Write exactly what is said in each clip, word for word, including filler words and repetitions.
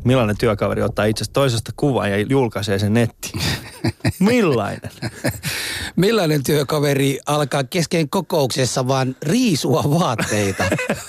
millainen työkaveri ottaa itsestä toisesta kuvan ja julkaisee sen nettiin? Millainen? Millainen työkaveri alkaa kesken kokouksessa vaan riisua vaatteita?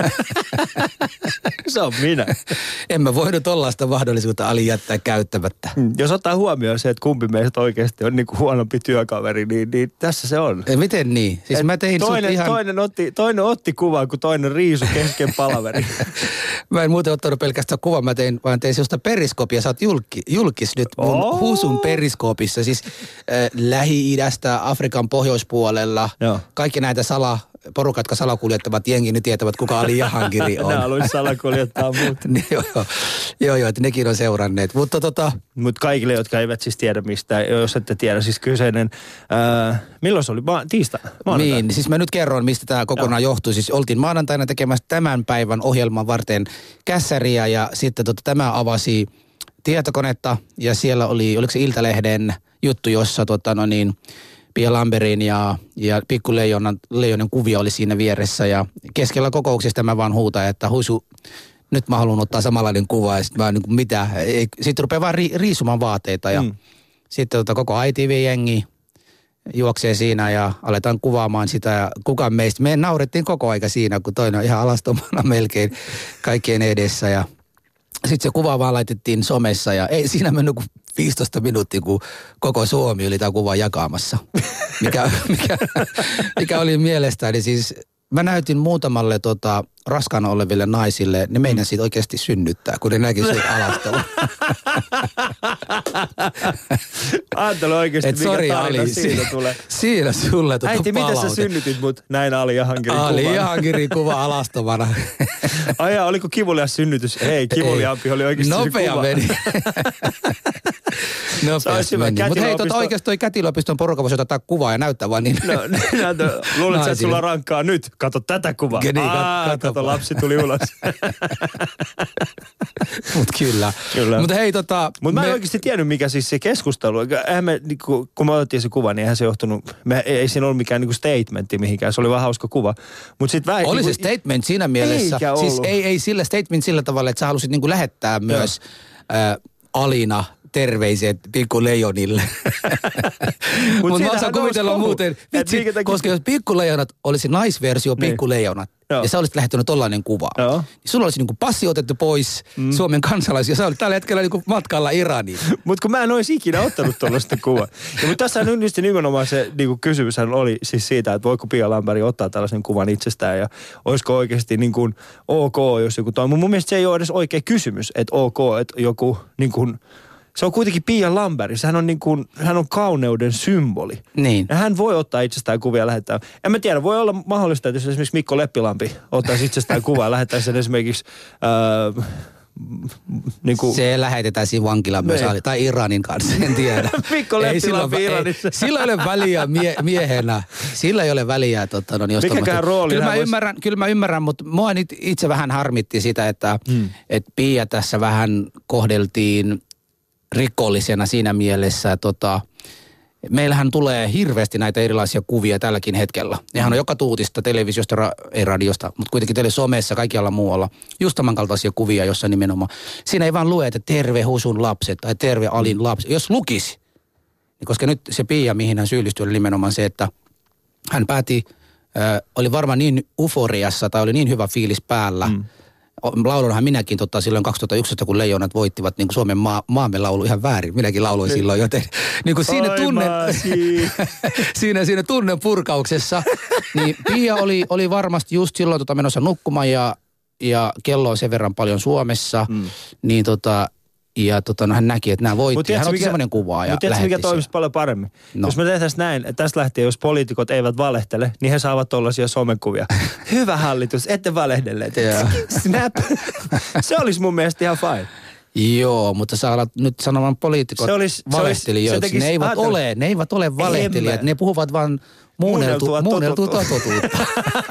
Se on minä. En mä voinut tollaista mahdollisuutta Ali jättää käyttämättä. Jos ottaa huomioon se, että kumpi meistä oikeasti on niinku huonompi työkaveri, niin, niin tässä se on. Ja miten niin? Siis mä tein toinen, ihan... toinen, otti, toinen otti kuvan, kun toinen riisu kesken palaveri. Mä en muuten ottanut pelkästään kuvan, mä tein, vaan tein sellaista periskoopia. Sä oot julki, julkis nyt mun oh. husun periskoopissa. Siis äh, Lähi-idästä, Afrikan pohjoispuolella. Joo. Kaikki näitä sala... Porukat, jotka salakuljettavat jengi, nyt tietävät, kuka Ali Jahangiri on. Nämä haluaisi salakuljettaa muut. niin, joo, joo, joo, joo, että nekin on seuranneet. Mutta tota... Mut kaikille, jotka eivät siis tiedä mistä, jos ette tiedä, siis kyseinen, ää, milloin se oli? Ma- tiistaina? Maanantaina? Niin, siis mä nyt kerron, mistä tämä kokonaan joo. johtuu. Siis oltiin maanantaina tekemässä tämän päivän ohjelman varten kässäriä ja sitten tota, tämä avasi tietokonetta ja siellä oli, oliko se Iltalehden juttu, jossa tota no niin... Pia Lamberin ja, ja Pikku Leijonan, Leijonen kuvia oli siinä vieressä ja keskellä kokouksesta mä vaan huutan, että Husu, nyt mä haluan ottaa samanlainen kuva ja sitten mä niin kuin mitä, sitten rupeaa vaan ri, riisumaan vaateita ja mm. sitten tota, koko I T V-jengi juoksee siinä ja aletaan kuvaamaan sitä ja kukaan meistä, me naurettiin koko aika siinä, kun toinen on ihan alastomana melkein kaikkien edessä ja sitten se kuva vaan laitettiin somessa ja ei siinä mennyt kuin viisitoista minuuttia, kun koko Suomi oli tämä kuva jakamassa. Mikä, mikä, mikä oli mielestäni siis, mä näytin muutamalle tota, raskaana oleville naisille, ne meidän siitä oikeasti synnyttää, kun ne näki sen alastelun. Ajattele oikeasti, et mikä sorry, tarina Ali, siitä si- tulee. Siinä sulle tota Äiti, palaute. miten sä synnytit mut näin Ali Jahangirin kuvan? Ali Jahangirin kuva alastomana. Ai jaa, oliko kivulias synnytys? Ei, kivuliaampi oli oikeasti Nopea se kuva. meni. Nopeasti meni. Mutta hei, tota oikeasti toi kätilöpiston porukka voisi ottaa kuvaa ja näyttää vaan niin. No, näytä. Luulet sä, että sulla rankkaa nyt? Kato tätä kuvaa. Niin, Aa, kato, kato, lapsi tuli ulos. Mut kyllä. kyllä. Mutta hei tota... Mutta mä en me... oikeasti tiennyt, mikä siis se keskustelu. Eihän me, niinku, kun me otettiin se kuva, niin eihän se johtunut... Me, ei siinä ollut mikään niinku statementti mihinkään. Se oli vaan hauska kuva. Mut sit vähän, oli niinku, se statement siinä mielessä. Eikä ollut. Siis ei, ei sillä statement sillä tavalla, että sä halusit niinku lähettää myös äh, Alina terveiset Pikku Leijonille. Mutta Mut mä osaan kuvitella muuten, vitsi, koska jos Pikku Leijonat olisi naisversio Pikku Leijonat, Joo. ja sä olisit lähettänyt tollainen kuva, Joo. niin sulla olisi niinku passi otettu pois mm. Suomen kansalaisia, ja sä olit tällä hetkellä niinku matkalla Iraniin. Mutta kun mä en olisi ikinä ottanut tollaista kuvaa. Ja mutta tässä nyt nimenomaan se niinku kysymyshän oli siis siitä, että voiko Pia Lamberg ottaa tällaisen kuvan itsestään, ja olisiko oikeasti niin kuin ok, jos joku toi. Mun mielestä se ei ole edes oikea kysymys, että ok, että joku niin kuin... Se on kuitenkin Pia Lamberg. Hän on, niin kuin, hän on kauneuden symboli. Niin. Ja hän voi ottaa itsestään kuvia ja lähettää. En mä tiedä, voi olla mahdollista, että jos esimerkiksi Mikko Leppilampi ottaisi itsestään kuvaa ja lähettäisi sen esimerkiksi... Äh, niin kuin... Se lähetetään siinä vankilaan myös, tai Iranin kanssa, en tiedä. Mikko Leppilampi Iranissa. Ei, sillä ei ole väliä mie, miehenä. Sillä ei ole väliä. Totta, no, mikäkään rooli? Kyllä mä, vois... ymmärrän, kyllä mä ymmärrän, mutta mua nyt itse vähän harmitti sitä, että hmm. et Pia tässä vähän kohdeltiin rikollisena siinä mielessä, että tota, meillähän tulee hirveästi näitä erilaisia kuvia tälläkin hetkellä. Nehän on joka tuutista, televisiosta, ra- ei radiosta, mutta kuitenkin tele somessa, kaikkialla muualla. Just tämän kaltaisia kuvia, jossa nimenomaan. Siinä ei vaan lue, että terve Husun lapset tai terve Alin lapset. Jos lukisi, niin koska nyt se Pia, mihin hän syyllistyi, oli nimenomaan se, että hän päätti, äh, oli varmaan niin euforiassa tai oli niin hyvä fiilis päällä, mm. Laulunhan minäkin tota, silloin kaksituhattayksitoista, kun Leijonat voittivat niin kuin Suomen maa, maamme laulu ihan väärin. Minäkin lauloin niin. silloin, joten niin kuin siinä, tunne, siinä, siinä tunnepurkauksessa, niin Pia oli, oli varmasti just silloin tota, menossa nukkumaan ja, ja kello on sen verran paljon Suomessa, mm. niin tota... Ja tota, no, hän näki, että nämä voitti. Hän otti semmoinen kuvaa ja Mutta tiedätkö, mikä toimisi paljon paremmin? No. Jos me tehtäisiin näin, että tästä lähtien, jos poliitikot eivät valehtele, niin he saavat tollaisia somekuvia. Hyvä hallitus, ette valehdelleet. Snap. Se olisi mun mielestä ihan fine. Joo, mutta sä alat nyt sanomaan poliitikot olisi, valehtelijoiksi. Ne eivät ajatella. ole, ne eivät ole valehtelijat. Ne puhuvat vaan muunneltua, muunneltua totuutta.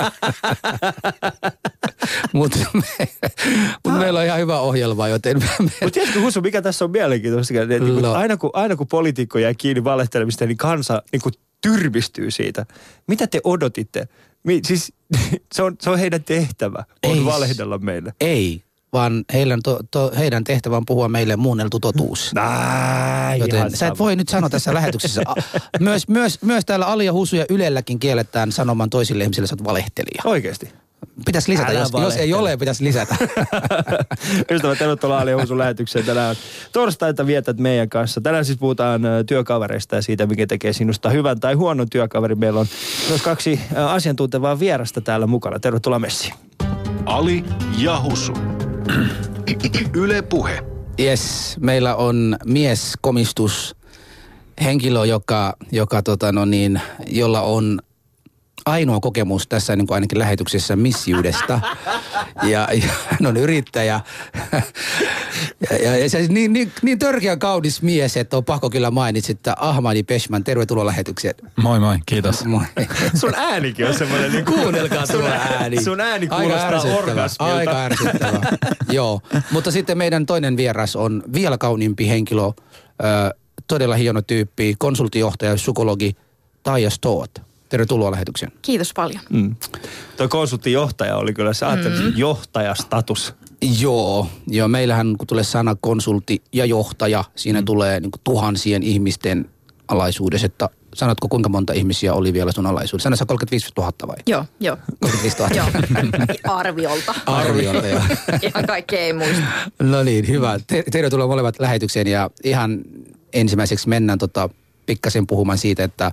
Mutta me, mut meillä on ihan hyvä ohjelma, joten... Mutta tiedätkö, Husu, mikä tässä on mielenkiintoista? Niin no. aina, kun, aina kun poliitikko jää kiinni valehtelemista, niin kansa niin kuin tyrmistyy siitä. Mitä te odotitte? Mi, siis, se, on, se on heidän tehtävä, on ei, valehdella meille. Ei. vaan heidän, to, to, heidän tehtävä on puhua meille muunneltu totuus. Näin, Joten sä et voi nyt sanoa tässä lähetyksessä. Myös, myös, myös täällä Ali ja Husu ja Ylelläkin kielletään sanomaan toisille ihmisille, että sä oot valehtelija. Oikeesti? Pitäisi lisätä, jos, jos ei ole, pitäisi lisätä. Ystävät, tervetuloa Ali ja Husun lähetykseen. Tänään torstaita vietät meidän kanssa. Tänään siis puhutaan työkavereista ja siitä, mikä tekee sinusta hyvän tai huonon työkaverin. Meillä on myös kaksi asiantuntevaa vierasta täällä mukana. Tervetuloa messiin. Ali ja Husu. Yle Puhe. Yes, meillä on mieskomistus, henkilö, joka, joka tota no niin, jolla on ainoa kokemus tässä niin kuin ainakin lähetyksessä missiudesta. Ja, ja hän on yrittäjä. Ja, ja, ja se niin, niin, niin törkeä kaunis mies, että on pakko kyllä mainitsi, että Ahmadi Peshman, tervetuloa lähetykseen. Moi moi, kiitos. Moi. Sun äänikin on semmoinen niin Kuunnelkaa sun ääni. Sun ääni kuulostaa orgasmilta. Aika ärsyttävä. Joo, mutta sitten meidän toinen vieras on vielä kauniimpi henkilö, ö, todella hieno tyyppi, konsulttijohtaja, psykologi Taija Stoot. Tervetuloa lähetykseen. Kiitos paljon. Mm. Tuo konsulttijohtaja oli kyllä, sä ajattelit mm. johtajastatus. Joo, joo, meillähän kun tulee sana konsultti ja johtaja, siinä mm. tulee niin kuin tuhansien ihmisten alaisuudessa, että sanotko kuinka monta ihmisiä oli vielä sun alaisuudessa? Sanoitko kolmekymmentäviisi tuhatta vai? Joo, joo. kolmekymmentäviisi tuhatta. Joo, arviolta. Arviolta, joo. Ihan kaikki ei muista. No niin, hyvä. Tervetuloa molemmat lähetykseen ja ihan ensimmäiseksi mennään tota, pikkasen puhumaan siitä, että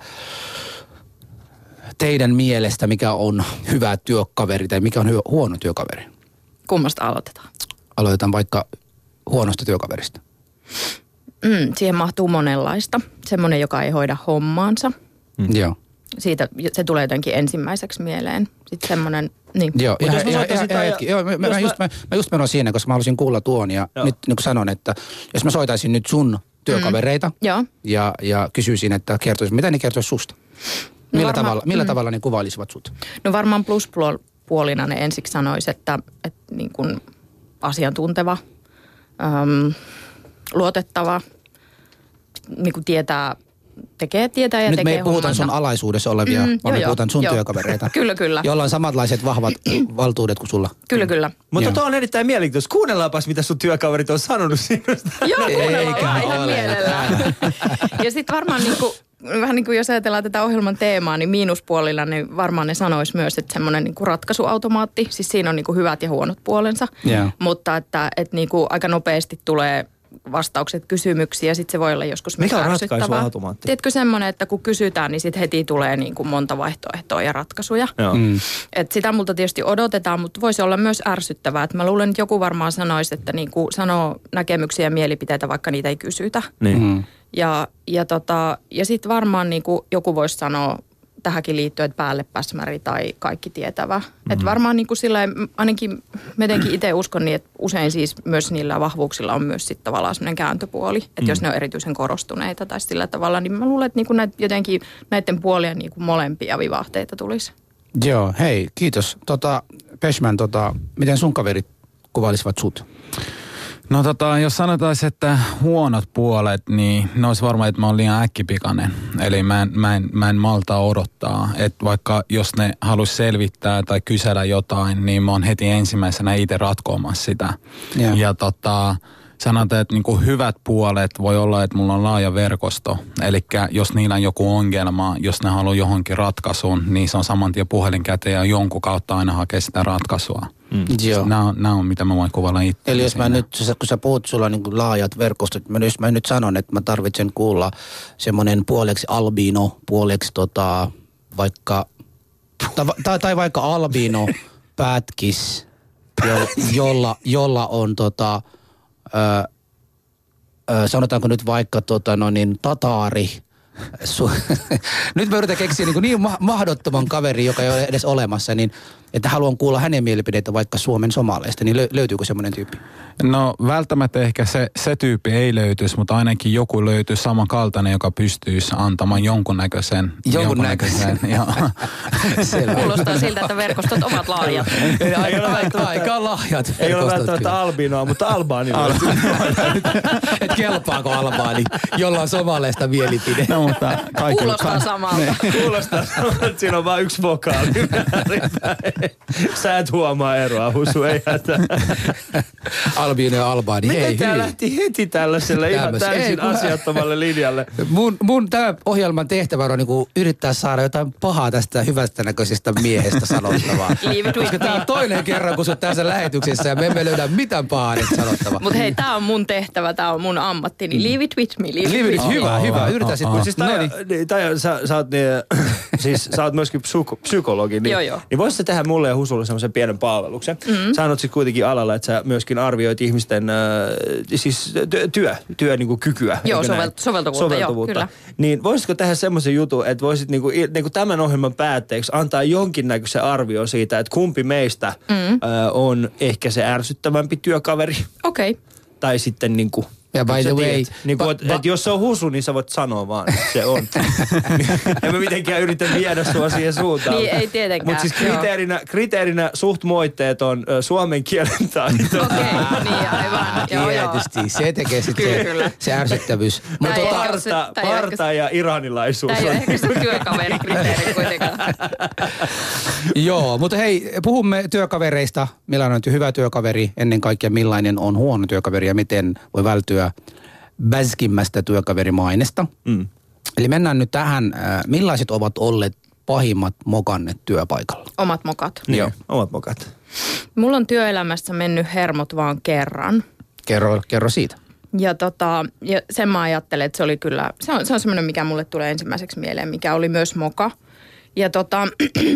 teidän mielestä mikä on hyvä työkaveri tai mikä on hyvä, huono työkaveri? Kummasta aloitetaan? Aloitetaan vaikka huonosta työkaverista. Mm, siihen mahtuu monenlaista. Semmoinen, joka ei hoida hommaansa. Mm. Joo. Siitä se tulee jotenkin ensimmäiseksi mieleen. Sitten semmoinen, niin. Joo, ihan, ihan, ihan, ihan hetki. Joo, mä, mä, just, mä, mä just menoin siinä, koska mä halusin kuulla tuon ja Joo. nyt niin kuin sanon, että jos mä soitaisin nyt sun työkavereita mm. Joo. ja, ja kysyisin, että kertoisi, mitä ne kertoisi susta? Millä, varmaan, tavalla, millä mm. tavalla ne kuvailisivat sut? No varmaan pluspuolina ne ensiksi sanoisi, että, että niin kuin asiantunteva, äm, luotettava, niin kuin tietää, tekee, tietää ja nyt tekee me ei puhuta sun alaisuudessa olevia, mm, vaan jo, me puhutaan sun jo. työkavereita. Kyllä, kyllä. Jolla on samanlaiset vahvat valtuudet kuin sulla. Kyllä, kyllä. Mutta tuo on erittäin mielenkiintoista. Kuunnellaanpas, mitä sun työkaverit on sanonut sinusta. Joo, kuunnellaan ihan mielellään. Ja sitten varmaan niin kuin, vähän niin kuin jos ajatellaan tätä ohjelman teemaa, niin miinuspuolilla niin varmaan ne sanois myös, että semmoinen niin kuin ratkaisuautomaatti. Siis siinä on niin kuin hyvät ja huonot puolensa. Yeah. Mutta että, että niin kuin aika nopeasti tulee vastaukset kysymyksiä ja sitten se voi olla joskus myös ärsyttävää. Mikä on ratkaisuautomaatti? Tiedätkö semmoinen, että kun kysytään, niin sitten heti tulee niin kuin monta vaihtoehtoa ja ratkaisuja. Mm. Et sitä multa tietysti odotetaan, mutta voisi olla myös ärsyttävää. Et mä luulen, että joku varmaan sanoisi, että niin kuin sanoo näkemyksiä ja mielipiteitä, vaikka niitä ei kysytä. Niin. Mm. Ja, ja, tota, ja sitten varmaan niin kuin joku voisi sanoa tähänkin liittyen, että päälle päsmäri tai kaikki tietävä. Mm-hmm. Että varmaan niin kuin sillä ainakin mä jotenkin itse uskon niin, että usein siis myös niillä vahvuuksilla on myös sitten tavallaan semmoinen kääntöpuoli. Että mm-hmm. jos ne on erityisen korostuneita tai sillä tavalla, niin mä luulen, että niin kuin näitä, jotenkin näiden puolien niin kuin molempia vivahteita tulisi. Joo, hei, kiitos. Tota, Peshman, tota, miten sun kaverit kuvailisivat sut? No tota, jos sanotaan, että huonot puolet, niin ne olisi varmaan, että mä oon liian äkkipikainen. Eli mä en, mä en, mä en malta odottaa. Että vaikka jos ne haluaisi selvittää tai kysellä jotain, niin mä oon heti ensimmäisenä itse ratkoamassa sitä. Yeah. Ja tota, sanotaan, että niinku hyvät puolet voi olla, että mulla on laaja verkosto. Eli jos niillä on joku ongelma, jos ne haluaa johonkin ratkaisuun, niin se on saman tien puhelin käteen ja jonkun kautta aina hakee sitä ratkaisua. Mm. Joo. Nämä on, nämä on, mitä mä voin kuvailla itse. Eli jos mä nyt, kun sä puhut, sulla on niin kuin laajat verkostot, jos mä nyt sanon, että mä tarvitsen kuulla semmoinen puoleksi albino, puoleksi tota, vaikka, tai, tai vaikka albino pätkis, jo, jolla, jolla on tota, ö, ö, sanotaanko nyt vaikka tota, no niin, tataari. Su- nyt mä yritän keksiä niin, niin ma- mahdottoman kaveri, joka ei ole edes olemassa, niin että haluan kuulla hänen mielipideitä vaikka Suomen somaleista, niin lö- löytyykö semmoinen tyyppi? No välttämättä ehkä se, se tyyppi ei löytyisi, mutta ainakin joku löytyy samankaltainen, joka pystyisi antamaan jonkunnäköisen. Jonkunnäköisen. Jonkunnäköisen. Kuulostaa siltä, että verkostot ovat laajat. Aika, aika laajat verkostot. Ei ole välttämättä albinoa, mutta albaanilla. kelpaako Albaani, jolla on somaleista mielipide. No, mutta kaikilla... Kuulostaa samalta. Kuulostaa samalta, että siinä on vain yksi vokaali. Sä et huomaa eroa, Husu, ei hätää. Albiino ja Albaani, Miten hei, tää hyi. lähti heti tällaiselle ihan Tämmöis- täysin ei, kun- asiattomalle linjalle? Mun, mun tämä ohjelman tehtävä on niinku yrittää saada jotain pahaa tästä hyvästä näköisestä miehestä sanottavaa. Leave it with Koska tää on toinen kerran, kun sä oot tässä lähetyksessä ja me emme löydä mitään pahaa nyt sanottavaa. Mutta hei, tää on mun tehtävä, tää on mun ammatti, niin leave it with me. Leave, Leave it, with me. hyvä, hyvä. Yritä sit. Siis Taija, niin, Taija, sä, sä, oot, niin, siis, sä oot myöskin psyko, psykologi, niin, Joo, joo. niin voisit sä tehdä mulle ja Husulle semmoisen pienen palveluksen. Mm-hmm. Sä oot sit kuitenkin alalla, että sä myöskin arvioit ihmisten äh, siis työ, työ, työ niinku kykyä. Joo, eikö näin? sovel- soveltuvuutta, joo, kyllä. Niin voisitko tehdä semmoisen jutun, että voisit niinku, niinku tämän ohjelman päätteeksi antaa jonkinnäköisen arvio siitä, että kumpi meistä mm-hmm. äh, on ehkä se ärsyttävämpi työkaveri. Okei. Okay. Tai sitten niinku... Ja by the sä way... tiedät, niin kuin, va- et, va- et jos se on Husu, niin sä voit sanoa vaan, että se on. En mä mitenkään yritä viedä sua siihen suuntaan. Niin, ei tietenkään. Mutta siis kriteerinä, kriteerinä suht moitteet on ö, suomen kielen taito. Okei, okay, niin aivan. Joo, joo. Tietysti, se tekee sitten Kyllä, se, kyllä. se ärsyttävyys. Tää ei tota- ehkä ole se- Parta, tää ei ole ehkä parta ja iranilaisuus. Tämä ei ole on- ehkä se työkaverikriteeri kuitenkaan. Joo, mutta hei, puhumme työkavereista. Millainen on hyvä työkaveri, ennen kaikkea millainen on huono työkaveri ja miten voi vältyä väskimmästä työkaverimainesta. Mm. Eli mennään nyt tähän, äh, millaiset ovat olleet pahimmat mokannet työpaikalla? Omat mokat. Niin, Joo. omat mokat. Mulla on työelämässä mennyt hermot vaan kerran. Kerro, kerro siitä. Ja, tota, ja sen mä ajattelen, että se oli kyllä, se on, se on semmoinen, mikä mulle tulee ensimmäiseksi mieleen, mikä oli myös moka. Ja tota,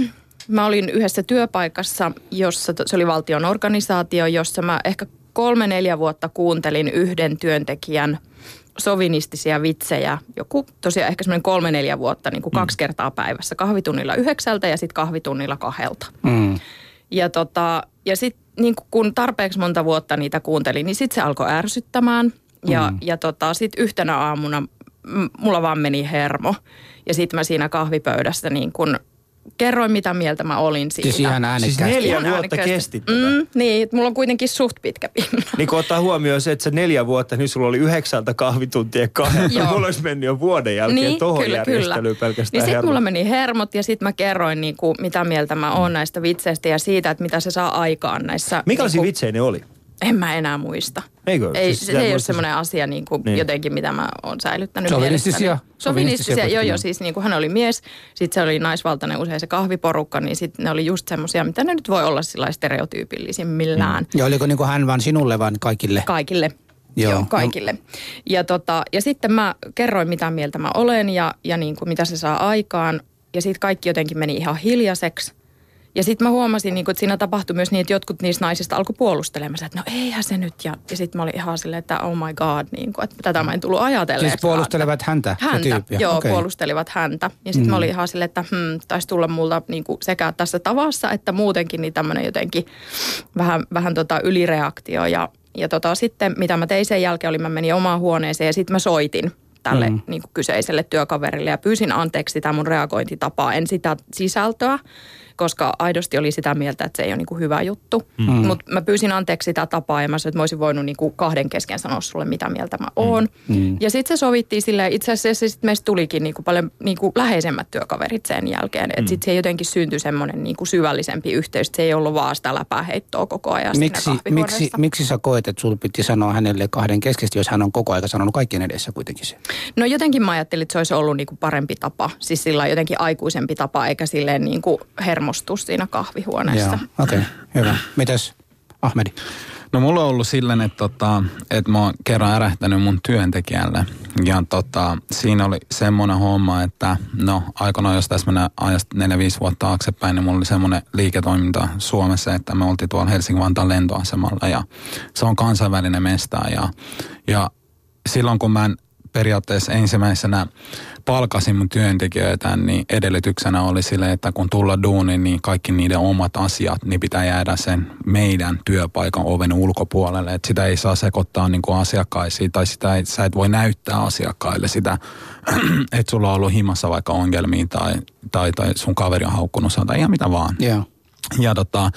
mä olin yhdessä työpaikassa, jossa, se oli valtion organisaatio, jossa mä ehkä kolme, neljä vuotta kuuntelin yhden työntekijän sovinistisia vitsejä. Joku tosiaan ehkä semmoinen kolme, neljä vuotta, niin kuin kaksi kertaa päivässä. Kahvitunnilla yhdeksältä ja sitten kahvitunnilla kahdelta. Mm. Ja, tota, ja sitten niin kun tarpeeksi monta vuotta niitä kuuntelin, niin sitten se alkoi ärsyttämään. Ja, mm. ja tota, sitten yhtenä aamuna m- mulla vaan meni hermo. Ja sitten mä siinä kahvipöydässä niin kun kerroin, mitä mieltä mä olin siitä. Siis ihan Siis äänekkäästi. neljä Ihan vuotta äänekkäästi. kesti tätä. Mm, niin, että mulla on kuitenkin suht pitkä pinna. Niin kun ottaa huomioon se, että se neljä vuotta, niin sulla oli yhdeksältä kahvituntia kahdelta. Joo. Mulla olisi mennyt jo vuoden jälkeen Niin, tohon kyllä, järjestelyyn kyllä. pelkästään Niin sitten hermot. mulla meni hermot ja sitten mä kerroin, niin kuin, mitä mieltä mä oon näistä vitseistä ja siitä, että mitä se saa aikaan näissä. Minkälaisia niin kuin, vitsejä ne oli? En mä enää muista. Eikö? Ei, Siis se, sä se ei ole muistat- semmoinen asia niin kuin Niin. jotenkin, mitä mä oon säilyttänyt Sovinistisia. mielessäni. Sovinistisia Sovinistisia, joo kuitenkin, joo, joo. siis niin kuin hän oli mies, sitten se oli naisvaltainen usein se kahviporukka, niin sitten ne oli just semmoisia, mitä ne nyt voi olla sillä stereotyypillisimmillään. Ja oliko niin kuin hän vaan sinulle, vaan kaikille? Kaikille. Joo. Joo, kaikille. Ja, tota, ja sitten mä kerroin, mitä mieltä mä olen ja, ja niin kuin, mitä se saa aikaan. Ja sitten kaikki jotenkin meni ihan hiljaiseksi. Ja sitten mä huomasin, niin kuin, että siinä tapahtui myös niin, että jotkut niistä naisista alkoi puolustelemaan, että no eihän se nyt. Ja, ja sitten mä olin ihan silleen, että oh my god, niin kuin, että tätä mä en tullut ajatelleeksi. Siis puolustelevat häntä, se Häntä, tyyppiä? joo, Okei. puolustelivat häntä. Ja sitten mm. mä olin ihan silleen, että hmm, taisi tulla multa niin kuin sekä tässä tavassa, että muutenkin niin tämmöinen jotenkin vähän, vähän tota ylireaktio. Ja, ja tota, sitten mitä mä tein sen jälkeen oli, mä menin omaan huoneeseen ja sitten mä soitin tälle mm. niin kuin kyseiselle työkaverille ja pyysin anteeksi sitä mun reagointitapaa, en sitä sisältöä, koska aidosti oli sitä mieltä, että se ei ole niin kuin hyvä juttu. Mm. Mutta mä pyysin anteeksi sitä tapaa ja mä sanoin, että mä olisin voinut niin kuin kahden kesken sanoa sulle, mitä mieltä mä oon. Mm. Ja sitten se sovittiin silleen, itse asiassa sit meistä tulikin niin kuin paljon niin kuin läheisemmät työkaverit sen jälkeen. Että mm. sitten se jotenkin syntyi semmoinen niin kuin syvällisempi yhteys, että se ei ollut vaan sitä läpäheittoa koko ajan Miksi, siinä kahvihuoneessa. miksi, miksi sä koet, että sulla piti sanoa hänelle kahden keskeisesti, jos hän on koko ajan sanonut kaikkien edessä kuitenkin se? No jotenkin mä ajattelin, että se olisi ollut niin kuin parempi tapa, siis sillä jotenkin aikuisempi tapa, eikä silleen niin kuin hermostus siinä kahvihuoneessa. Joo, okei, okay, hyvä. Mitäs Ahmedi? No mulla on ollut silleen, että, tota, että mä oon kerran ärähtänyt mun työntekijälle. Ja tota, siinä oli semmoinen homma, että no aikoinaan, jos tässä mennään ajasta neljä viisi vuotta taaksepäin, niin mulla oli semmoinen liiketoiminta Suomessa, että me oltiin tuolla Helsingin-Vantaan lentoasemalla ja se on kansainvälinen mesta. Ja, ja silloin kun mä en periaatteessa ensimmäisenä palkasin mun työntekijöitä, niin edellytyksenä oli sille, että kun tulla duuniin, niin kaikki niiden omat asiat, niin pitää jäädä sen meidän työpaikan oven ulkopuolelle. Että sitä ei saa sekoittaa niin kuin asiakkaisiin tai sitä ei, sä et voi näyttää asiakkaille sitä, että sulla on ollut himassa vaikka ongelmia tai, tai, tai sun kaveri on haukkunut tai ihan mitä vaan. Joo. Ja, tota,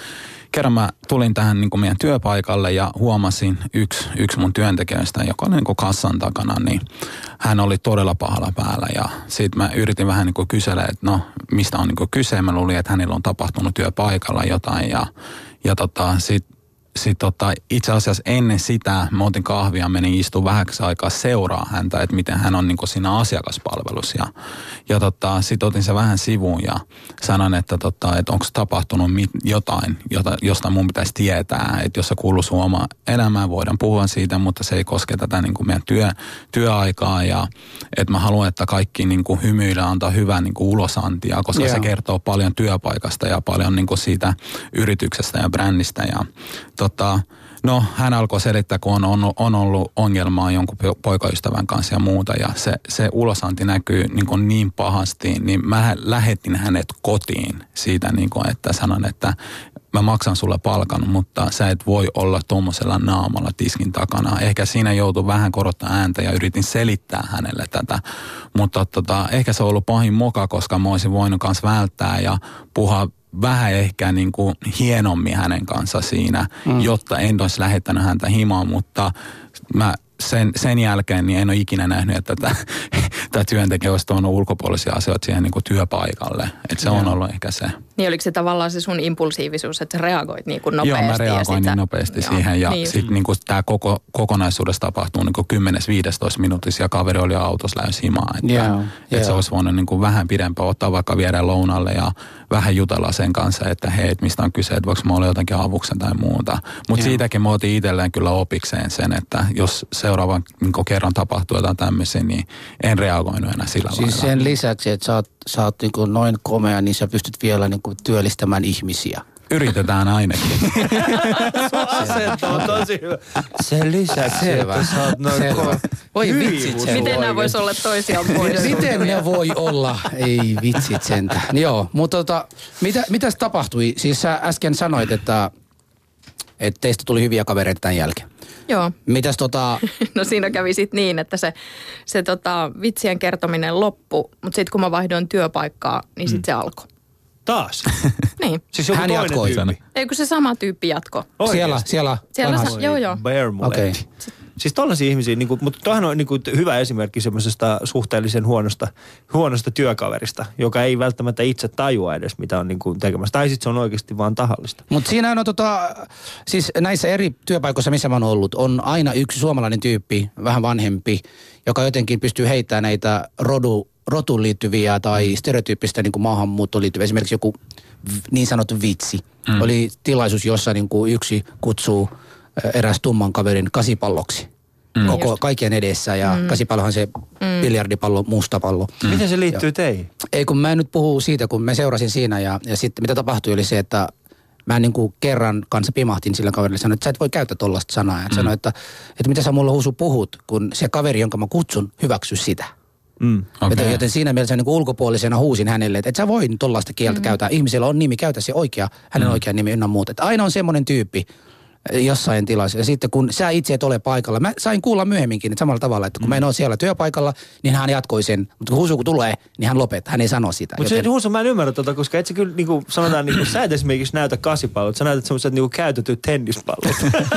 kerran mä tulin tähän niin kuin meidän työpaikalle ja huomasin yksi, yksi mun työntekijöistä, joka oli niin kuin kassan takana, niin hän oli todella pahalla päällä ja siitä mä yritin vähän niin kuin kysellä, että no mistä on niin kuin kyse. Mä luulin, että hänellä on tapahtunut työpaikalla jotain ja, ja tota, sitten Sitten tota, itse asiassa ennen sitä mä otin kahvia, menin istumaan vähäksi aikaa seuraa häntä, että miten hän on niin kuin siinä asiakaspalvelussa. Ja, ja tota, sitten otin se vähän sivuun ja sanon, että, tota, että onko tapahtunut mit, jotain, jota, josta mun pitäisi tietää. Että jos se kuuluu sun omaan elämään, voidaan puhua siitä, mutta se ei koske tätä niin kuin meidän työ, työaikaa. Ja että mä haluan, että kaikki niin kuin hymyillä antaa hyvää niin kuin ulosantia, koska yeah. se kertoo paljon työpaikasta ja paljon niin kuin siitä yrityksestä ja brändistä ja Tota, no hän alkoi selittää, kun on, on, on ollut ongelmaa jonkun poikaystävän kanssa ja muuta ja se, se ulosanti näkyy niin, kuin niin pahasti, niin mä lähetin hänet kotiin siitä, niin kuin, että sanon, että mä maksan sulle palkan, mutta sä et voi olla tuommoisella naamalla tiskin takana. Ehkä siinä joutui vähän korottaa ääntä ja yritin selittää hänelle tätä, mutta tota, ehkä se on ollut pahin moka, koska mä olisin voinut kanssa välttää ja puhua vähän ehkä niin kuin hienommin hänen kanssa siinä, mm. jotta en olisi lähettänyt häntä himaan, mutta mä sen, sen jälkeen niin en ole ikinä nähnyt, että tämä, tämä työntekijä olisi tuonut ulkopuolisia asioita siihen niin kuin työpaikalle. Että se on ollut ehkä se. Niin oliko se tavallaan se sun impulsiivisuus, että sä reagoit niin kuin nopeasti? Joo, mä reagoin niin nopeasti joo, siihen ja niin. sitten niin tämä koko, kokonaisuudessa tapahtuu niin kuin kymmenen viisitoista minuutissa ja kaveri oli autossa lähes himaan. Että, yeah, että yeah. se olisi voinut niin kuin vähän pidempään ottaa vaikka viedä lounalle ja vähän jutella sen kanssa, että hei, mistä on kyse, että voiko mä olla jotenkin avuksen tai muuta. Mutta siitäkin mä otin itselleen kyllä opikseen sen, että jos seuraavan niin kerran tapahtuu jotain tämmöisiä, niin en reagoinut enää sillä siis lailla. Siis sen lisäksi, että sä oot, sä oot niin kuin noin komea, niin sä pystyt vielä niin kuin työllistämään ihmisiä. Yritetään ainakin. Asento on tosi hyvä. Sen lisäksi, että sä oot noin komea. Voi vitsit sen. Miten nämä vois olla toisiaan pois? Miten ne voi olla? Ei vitsit sentä. Joo, mutta tota, mitä, mitäs tapahtui? Siis sä äsken sanoit, että, että teistä tuli hyviä kavereita tämän jälkeen. Joo. Mitäs tota... No siinä kävi sit niin, että se, se tota, vitsien kertominen loppui, mutta sitten kun mä vaihdoin työpaikkaa, niin sitten mm. se alkoi. Taas? Niin. Siis joku hän toinen jatkoi. tyyppi? Ei kun se sama tyyppi jatko. Siellä, siellä. Siellä, sa- joo joo. Okei. Okay. Siis tollaisia ihmisiä, niin kuin, mutta toihan on niin kuin hyvä esimerkki semmoisesta suhteellisen huonosta, huonosta työkaverista, joka ei välttämättä itse tajua edes, mitä on niin kuin tekemässä. Tai sitten se on oikeasti vaan tahallista. Mutta siinä on tota, siis näissä eri työpaikoissa, missä mä oon ollut, on aina yksi suomalainen tyyppi, vähän vanhempi, joka jotenkin pystyy heittämään näitä rodu, rotuun liittyviä tai stereotyyppistä niin kuin maahanmuuttoon liittyviä. Esimerkiksi joku niin sanottu vitsi. Mm. Oli tilaisuus, jossa niin kuin yksi kutsuu eräs tumman kaverin kasipalloksi. Mm. Koko, kaikkien edessä ja mm. kasipallohan se mm. biljardipallo, musta pallo. Mm. Miten se liittyy ja, teihin? Ei kun mä en nyt puhu siitä, kun mä seurasin siinä ja, ja sitten mitä tapahtui oli se, että mä niin kuin kerran kanssa pimahtin sillä kaverille ja sanoin, että sä et voi käyttää tollaista sanaa. Ja mm. sanoin, että, että mitä sä mulle Husu puhut, kun se kaveri, jonka mä kutsun, hyväksy sitä. Mm, okay. joten, joten siinä mielessä niin kuin ulkopuolisena huusin hänelle, että et sä voi tollaista kieltä mm. käyttää. Ihmisellä on nimi, käytä se oikea, hänen mm. oikea nimi ynnä muuta. Että aina on semmoinen tyyppi jossain tilassa. Ja sitten kun sä itse et ole paikalla, mä sain kuulla myöhemminkin että samalla tavalla, että kun mm. mä en ole siellä työpaikalla, niin hän jatkoi sen. Mutta kun Husu kun tulee, niin hän lopettaa, hän ei sano sitä. Mutta joten... Husu, mä en ymmärrä tota, koska et sä kyllä niin kuin sanotaan, niin kuin, sä et esimerkiksi näytä kasipallot, sä näytät semmoiset niin kuin käytetyt tennispallot.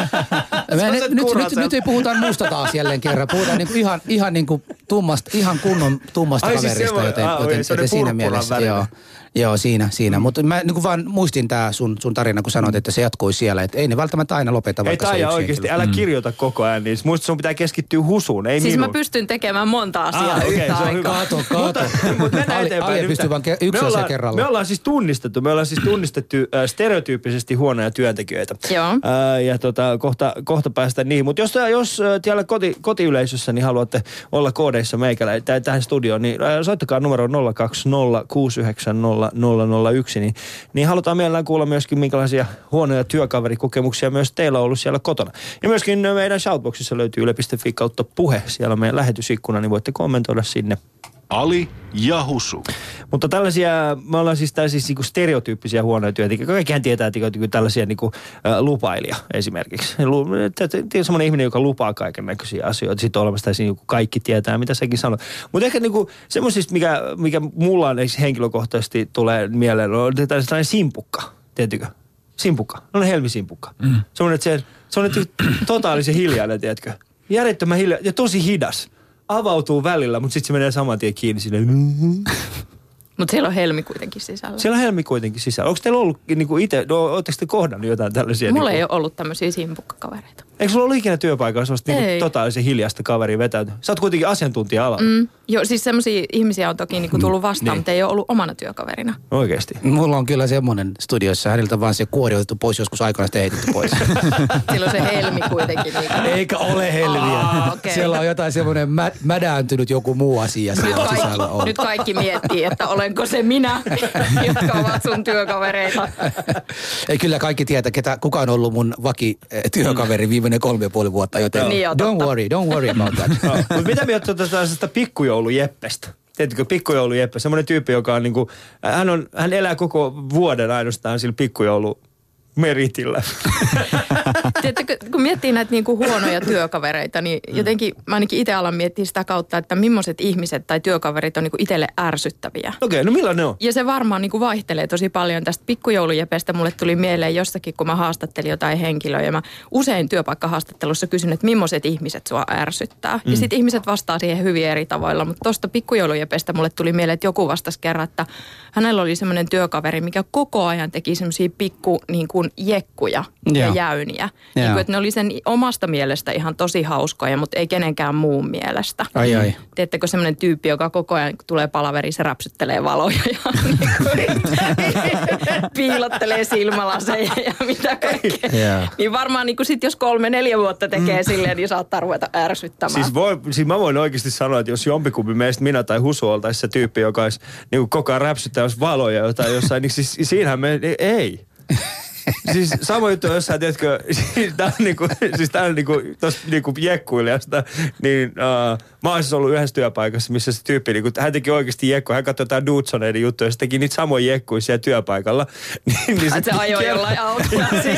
nyt, nyt, nyt, nyt ei puhutaan musta taas jälleen kerran. Puhutaan niin kuin ihan, ihan niin kuin tummasta, ihan kunnon tummasta Ai, kaverista, siis se joten, ah, joten, joten siinä mielessä, joo. Joo, siinä, siinä. Mm. Mutta mä niin kuin vaan muistin tää sun, sun tarina, kun sanoit, että se jatkoi siellä. Että ei ne välttämättä aina lopeta, vaikka ei, se yksi oikeasti, älä kirjoita mm. koko ajan, niin muista sun pitää keskittyä Husuun, ei siis minuun. mä pystyn tekemään monta asiaa ah, yhtä okay, aikaa. Kato, kato. mutta, mutta mennään eteenpäin. Ali pystyy vaan yksi asia kerralla. Me ollaan siis tunnistettu, me ollaan siis tunnistettu äh, stereotyyppisesti huonoja työntekijöitä. Joo. Äh, ja tota, kohta, kohta päästään niihin. Mutta jos, jos äh, siellä koti, kotiyleisössä niin haluatte olla koodeissa meikälä tähän studioon, niin äh, soittakaa numero nolla kaksi nolla kuusi yhdeksän nolla nolla nolla yksi. Niin, niin halutaan mielellään kuulla myöskin, minkälaisia huonoja työkaverikokemuksia myös teillä on ollut siellä kotona. Ja myöskin meidän shoutboxissa löytyy yle piste fi kautta puhe. Siellä on meidän lähetysikkuna, niin voitte kommentoida sinne. Ali ja Husu. Mutta tällaisia, me ollaan siis tällaisia niin kuin stereotyyppisiä huonoja työntekijöitä. Kaikkihan tietää, että tällaisia niin kuin, ä, lupailija esimerkiksi. Semmoinen ihminen, joka lupaa kaiken näköisiä asioita. Sitten on olemassa tällaisia, niin kaikki tietää, mitä sekin sanoo. Mutta ehkä niin kuin, semmoisista, mikä, mikä mulla on henkilökohtaisesti tulee mieleen, on tällainen simpukka, tietykö? Simpukka. No on helmisimpukka. Mm. Semmoinen, että se, se on nyt totaalisen hiljainen, tiedätkö? Järjettömän hiljainen ja tosi hidas. Avautuu välillä, mutta sitten se menee saman tien kiinni sinne. Mutta siellä on helmi kuitenkin sisällä. Siellä on helmi kuitenkin sisällä. Onko teillä ollut niinku itse, no, oletteko te kohdannut jotain tällaisia? Mulla niinku... ei ole ollut tämmöisiä simpukkakavereita. Eikö sulla ollut ikinä työpaikalla sellaista niinku totaalisen hiljaista kaveria vetäytynyt? Sä oot kuitenkin asiantuntija-alalla. Mm. Joo, siis semmoisia ihmisiä on toki niinku tullut vastaan, niin. Mutta ei ole ollut omana työkaverina. Oikeesti? Mulla on kyllä semmoinen studiossa. Häneltä vaan se kuori otettu pois joskus aikana, sitten heitetty pois. Silloin se helmi kuitenkin. Niinku. Eikä ole helmiä. Aa, okay. Siellä on jotain semmoinen mä, mädääntynyt joku muu asia. Nyt kaikki, nyt kaikki miettii, että olenko se minä, jotka ovat sun työkavereita. Ei kyllä kaikki tietää, ketä, kuka on ollut mun vaki työkaveri viimeinen kolme ja puoli vuotta, joten niin jo, don't worry, don't worry about that. No, mutta mitä mieltä on tällaisesta pikkujoulujeppestä? Tiedätkö, pikkujoulujeppe, semmoinen tyyppi, joka on niinku, hän, on, hän elää koko vuoden ainoastaan sillä pikkujoulu meritillä. Tiedättekö, kun miettii näitä niinku huonoja työkavereita, niin jotenkin mä ainakin itse alan miettiä sitä kautta, että millaiset ihmiset tai työkaverit on niinku itselle ärsyttäviä. Okei, okay, no millainen ne on? Ja se varmaan niinku vaihtelee tosi paljon. Tästä pikkujoulujepestä mulle tuli mieleen jossakin, kun mä haastattelin jotain henkilöä. Ja mä usein työpaikkahaastattelussa kysyn, että millaiset ihmiset sua ärsyttää. Mm. Ja sitten ihmiset vastaa siihen hyvin eri tavoilla. Mutta tuosta pikkujoulujepestä mulle tuli mieleen, että joku vastasi kerran, että hänellä oli semmoinen työkaveri, mikä koko ajan teki semmoisia pikku niin kuin jekkuja ja Joo. jäyniä. Niin kuin, että ne oli sen omasta mielestä ihan tosi hauskoja, mutta ei kenenkään muun mielestä. Ai ai. Tiedättekö semmoinen tyyppi, joka koko ajan kun tulee palaveri, se räpsyttelee valoja ja niin piilottelee silmälaseja ja mitä kaikkea. Yeah. Niin varmaan niin sit jos kolme, neljä vuotta tekee mm. silleen, niin saattaa ruveta ärsyttämään. Siis, voi, siis mä voin oikeasti sanoa, että jos jompikumpi meistä, minä tai Husu, oltaisi se tyyppi, joka olisi niin koko ajan räpsyttämässä valoja jotain jossain, niin siis siinähän me ei. Siis sama juttu, jos sä tiedätkö, siis tää on niinku, siis tää on niinku, tosta niinku jekkuilijasta, niin uh, mä oon siis ollut yhdessä työpaikassa, missä se tyyppi niinku, hän teki oikeasti jekkuja, hän katsoi jotain Dudsoneiden juttuja, se teki niitä samoja jekkuja siellä työpaikalla. niin, niin se, se ajoi jollain autolla siis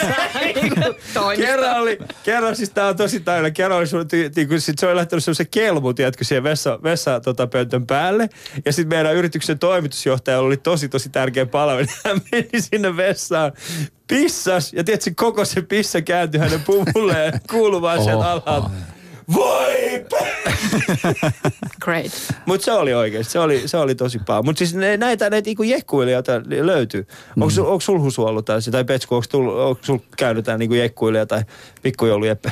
kerran oli, kerran siis tää on tosi taina, kerran oli sun, niinku, sit se oli lähtenyt semmoisen kelmu, tiedätkö, siihen vessa, vessa tota, pöntön päälle, ja sit meidän yrityksen toimitusjohtajalla oli tosi tosi tärkeä palvelu, hän meni sinne vessaan, pissas, ja tiedätkö, koko se pissa kääntyi hänen pumulleen kuuluvaan sieltä alhaalta. Voi! Great. Mutta se oli oikeasti, se oli, se oli tosi paha. Mutta siis ne, näitä, näitä niinku jekkuilijoita löytyy. Mm. Onko, onko sul Husu ollut tällaisia, tai Petsku, onko, onko sul käynyt tää niinku jekkuilija tai pikkujoulujeppe?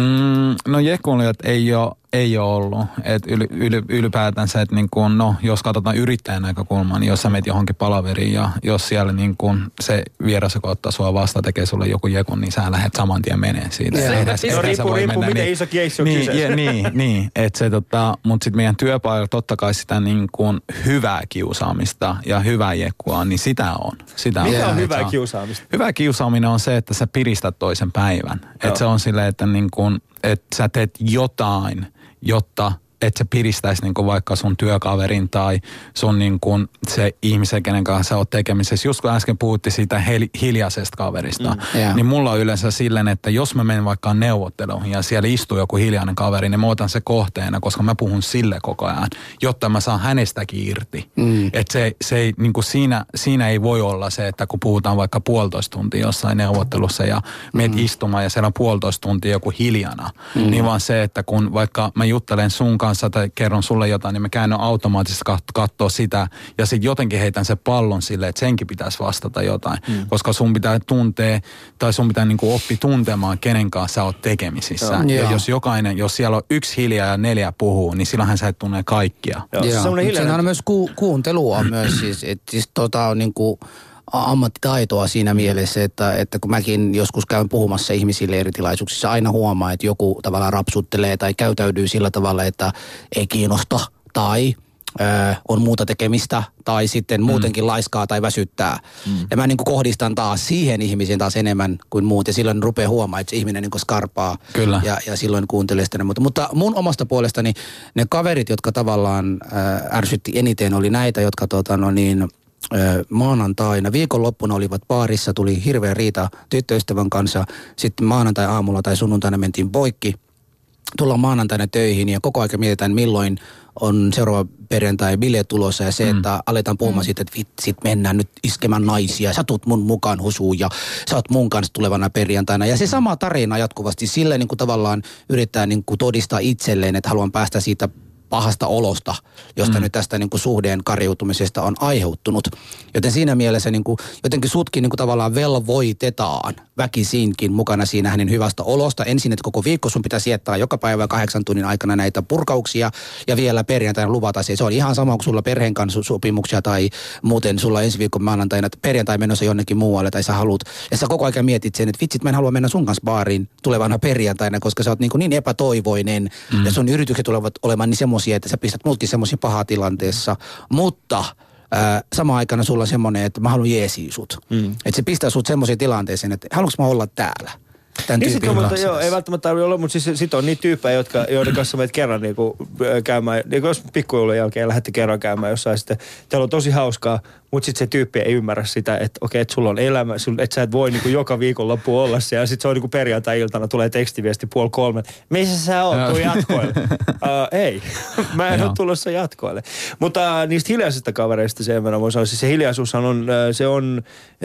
Mm, no jekkuilijat ei ole, ei ole ollut. Et yl, yl, ylipäätänsä, että niin kun, no, jos katsotaan yrittäjän näkökulmaa, niin jos sä menet johonkin palaveriin ja jos siellä niin kun se vieras, joka ottaa sua vastaan, tekee sulle joku jekun, niin sä lähdet saman tien menee siitä. Se, edes, no riippuu, riippuu miten niin, iso keissi on niin, kyseessä. Niin, niin että se tota, mutta sitten meidän työpaikalla totta kai sitä niin kun hyvää kiusaamista ja hyvää jekkua, niin sitä on. Sitä Mikä on, on hyvää on, kiusaamista? Hyvä kiusaaminen on se, että sä piristät toisen päivän. Että se on silleen, että niin kun, että sä teet jotain, jotta että se piristäisi niinku vaikka sun työkaverin tai sun niinku se ihmisen, kenen kanssa sä oot tekemisessä. Just kun äsken puhuttiin siitä hel- hiljaisesta kaverista, mm. yeah. niin mulla on yleensä silleen, että jos mä menen vaikka neuvotteluun ja siellä istuu joku hiljainen kaveri, niin mä otan se kohteena, koska mä puhun sille koko ajan, jotta mä saan hänestäkin irti. Mm. Että se, se ei, niinku siinä, siinä ei voi olla se, että kun puhutaan vaikka puolitoista tuntia jossain neuvottelussa ja meet mm. istumaan ja siellä on puolitoista tuntia joku hiljana, mm. niin vaan se, että kun vaikka mä juttelen sun kanssa tai kerron sulle jotain, niin mä käännön automaattisesti kat- katsoa sitä ja sitten jotenkin heitän se pallon silleen, että senkin pitäisi vastata jotain. Mm. Koska sun pitää tuntea tai sun pitää niinku oppi tuntemaan, kenen kanssa sä oot tekemisissä. Joo. Ja jos jokainen, jos siellä on yksi hiljaa ja neljä puhuu, niin silloinhan sä et tunne kaikkia. Joo. Joo. Siinä on myös ku- kuuntelua myös, siis, että siis tota on niinku ammattitaitoa siinä mielessä, että, että kun mäkin joskus käyn puhumassa ihmisille eri tilaisuuksissa, aina huomaa, että joku tavallaan rapsuttelee tai käytäytyy sillä tavalla, että ei kiinnosta tai ö, on muuta tekemistä tai sitten muutenkin mm. laiskaa tai väsyttää. Mm. Ja mä niin kuin kohdistan taas siihen ihmisiin taas enemmän kuin muut ja silloin rupeaa huomaa, että se ihminen niin kuin skarpaa. Kyllä. Ja, ja silloin kuuntelee sitä. Mutta, mutta mun omasta puolestani ne kaverit, jotka tavallaan äh, ärsytti eniten, oli näitä, jotka tota, no niin, maanantaina, viikonloppuna olivat baarissa, tuli hirveä riita tyttöystävän kanssa, sitten maanantai-aamulla tai sunnuntaina mentiin poikki, tullaan maanantaina töihin ja koko ajan mietitään milloin on seuraava perjantai bileet tulossa ja se, mm. että aletaan puhumaan mm. siitä, että vitsit, mennään nyt iskemään naisia, sä tuut mun mukaan Husuun ja sä oot mun kanssa tulevana perjantaina. Ja se sama tarina jatkuvasti, sille niin kuin tavallaan yrittää niin kuin todistaa itselleen, että haluan päästä siitä pahasta olosta, josta mm. nyt tästä niin kuin suhdeen kariutumisesta on aiheuttunut. Joten siinä mielessä niin kuin, jotenkin sutkin niin kuin tavallaan velvoitetaan väkisinkin mukana siinä hänen hyvästä olosta. Ensin, että koko viikko sun pitää siettaa joka päivä kahdeksan tunnin aikana näitä purkauksia ja vielä perjantaina luvata se. Se on ihan sama kuin sulla perheen kanssa sopimuksia tai muuten sulla ensi viikon maanantaina perjantai menossa jonnekin muualle tai sä haluat. Ja sä koko ajan mietit sen, että vitsit, mä en halua mennä sun kanssa baariin tulevana perjantaina, koska sä oot niin, niin epätoivoinen mm. ja sun yritykset tulevat olemaan niin semmoisia, että sä pistät mutkin semmoisia pahaa tilanteessa, mutta ää, samaan aikana sulla on semmoinen, että mä haluan jeesiä sut. Mm. Että se pistää sut semmoiseen tilanteeseen, että haluanko mä olla täällä? Tämän niin tyypin mutta kanssa. Joo, ei välttämättä tarvitse olla, mutta siis sit on niitä tyyppejä, jotka, joiden kanssa meitä kerran niinku, käymään, niinku jos pikkujoulun jälkeen lähdette kerran käymään jossain, sitten teillä on tosi hauskaa, mutta sitten se tyyppi ei ymmärrä sitä, että okei, että sulla on elämä, että sä et voi niinku joka viikonloppu olla siellä, ja sitten se on niinku perjantai-iltana, tulee tekstiviesti puoli kolme. Missä sä oot, tuu jatkoille? uh, ei, mä en ole tulossa jatkoille. Mutta uh, niistä hiljaisista kavereista sen verran voi sanoa, siis se hiljaisuushan on, uh, se on,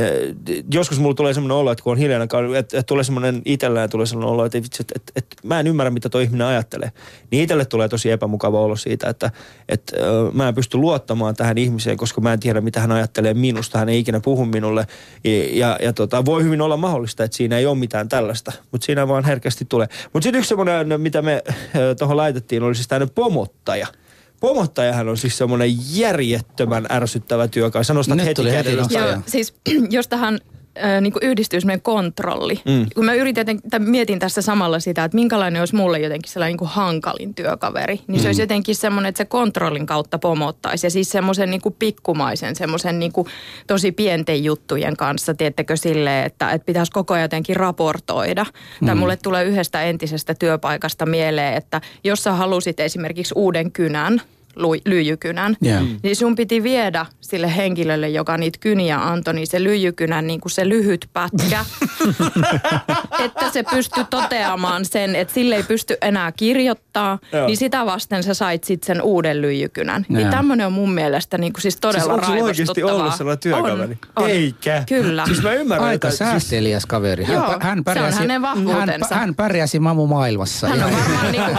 uh, joskus mulla tulee semmoinen olo, että kun on hiljainen, että, että tulee semmoinen itsellään tulee sellainen olo, että, että, että, että, että mä en ymmärrä, mitä toi ihminen ajattelee. Niin itselle tulee tosi epämukava olo siitä, että, että uh, mä en pysty luottamaan tähän ihmiseen, koska mä en tiedä, mitä hän ajattelee minusta, hän ei ikinä puhu minulle. Ja, ja, ja tota, voi hyvin olla mahdollista, että siinä ei ole mitään tällaista, mutta siinä vaan herkästi tulee. Mutta sitten yksi semmoinen, mitä me uh, tuohon laitettiin, oli siis tämmöinen pomottaja. Pomottajahan on siis semmoinen järjettömän ärsyttävä työkalu. Sä nostat heti kädellä. Joo, siis jos tähän Äh, niin kuin yhdistyy semmoinen kontrolli. Mm. Kun mä yritin, tai mietin tässä samalla sitä, että minkälainen olisi mulle jotenkin sellainen niin kuin hankalin työkaveri, niin mm. se olisi jotenkin semmoinen, että se kontrollin kautta pomottaisi. Ja siis semmoisen niin kuin pikkumaisen, semmoisen niin kuin tosi pienten juttujen kanssa, tiedättekö silleen, että, että pitäisi koko ajan jotenkin raportoida. Mm. Tai mulle tulee yhdestä entisestä työpaikasta mieleen, että jos sä halusit esimerkiksi uuden kynän, lyijykynän, yeah. niin sun piti viedä sille henkilölle, joka niitä kyniä antoi, niin se lyijykynän niin kuin se lyhyt pätkä, että se pystyi toteamaan sen, että sille ei pysty enää kirjoittaa, Joo. niin sitä vasten sä sait sitten sen uuden lyijykynän. Yeah. Niin tämmöinen on mun mielestä niin kuin siis todella siis raivostuttavaa. Siis onko sulla oikeasti ollut sellainen työkaveri? On, on. Eikä. Kyllä. Siis mä ymmärrän, Aika että säästeliäs kaveri. Hän, Joo, hän pärjäsi, se on hänen vahvuutensa. Hän, hän pärjäsi mamu maailmassa. Hän on varmaan, niin kuin,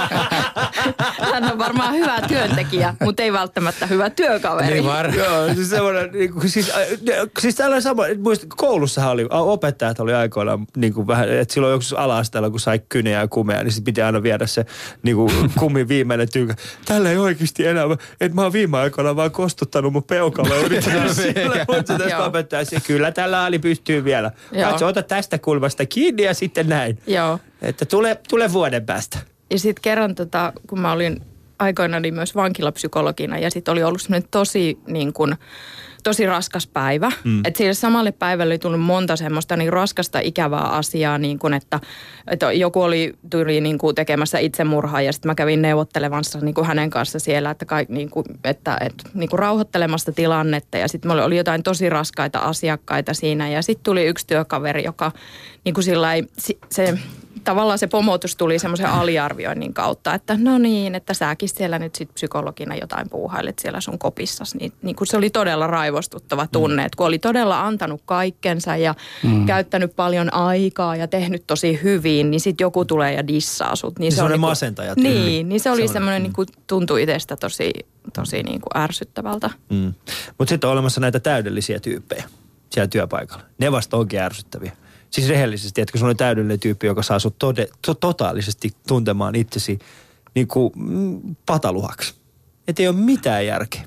hän on varmaan hyvä työntekijä, mutta ei välttämättä hyvä työkaveri. Niin var. Joo, siis semmoinen, niin kuin, siis, siis tällainen sama, muistat, koulussahan oli, opettajat oli aikoinaan niin kuin vähän, että silloin joku ala-asteella, kun sai kyneä ja kumea, niin sitten piti aina viedä se niin kuin kummin viimeinen tyykä. Tällä ei oikeasti enää, että mä oon viime aikoina vaan kostuttanut mun peukalla ja yrittänyt sille, mutta tästä opettaja, kyllä tällä ali pystyy vielä. Katso, ota tästä kulmasta kiinni ja sitten näin. Joo. Että tule, tule vuoden päästä. Ja sitten kerran, tota, kun mä olin aikoinani myös vankilapsykologina ja sitten oli ollut semmoinen tosi niin kuin, tosi raskas päivä. Mm. Että sille samalle päivälle oli tullut monta semmoista niin raskasta ikävää asiaa, niin kuin, että, että joku oli tuli niin kuin tekemässä itsemurhaa ja sitten mä kävin neuvottelemassa niin kuin hänen kanssa siellä, että, kaik, niin kuin, että, että niin kuin rauhoittelemassa tilannetta ja sitten mulla oli jotain tosi raskaita asiakkaita siinä ja sitten tuli yksi työkaveri, joka niin kuin sillai, se tavallaan se pomotus tuli semmoisen aliarvioinnin kautta, että no niin, että säkin siellä nyt sit psykologina jotain puuhailet siellä sun kopissas. Niin, niin kun se oli todella raivostuttava tunne, mm. että kun oli todella antanut kaikkensa ja mm. käyttänyt paljon aikaa ja tehnyt tosi hyvin, niin sitten joku tulee ja dissaa sut. Niin se, se on niinku, masentaja. Niin, niin se oli se semmoinen, mm. niin kuin tuntui itsestä tosi, tosi niin kuin ärsyttävältä. Mm. Mutta sitten on olemassa näitä täydellisiä tyyppejä siellä työpaikalla. Ne vasta onkin ärsyttäviä. Siis rehellisesti, että kun se on täydellinen tyyppi, joka saa sut tode, to, totaalisesti tuntemaan itsesi niin kuin mm, pataluhaksi. Että ei ole mitään järkeä.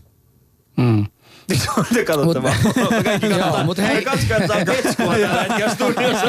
Mm. Niin se on te katsottavaa. Kaikki katsotaan. Joo, mutta hei. Kaksi katsotaan ketskua tällä hetkellä studiossa.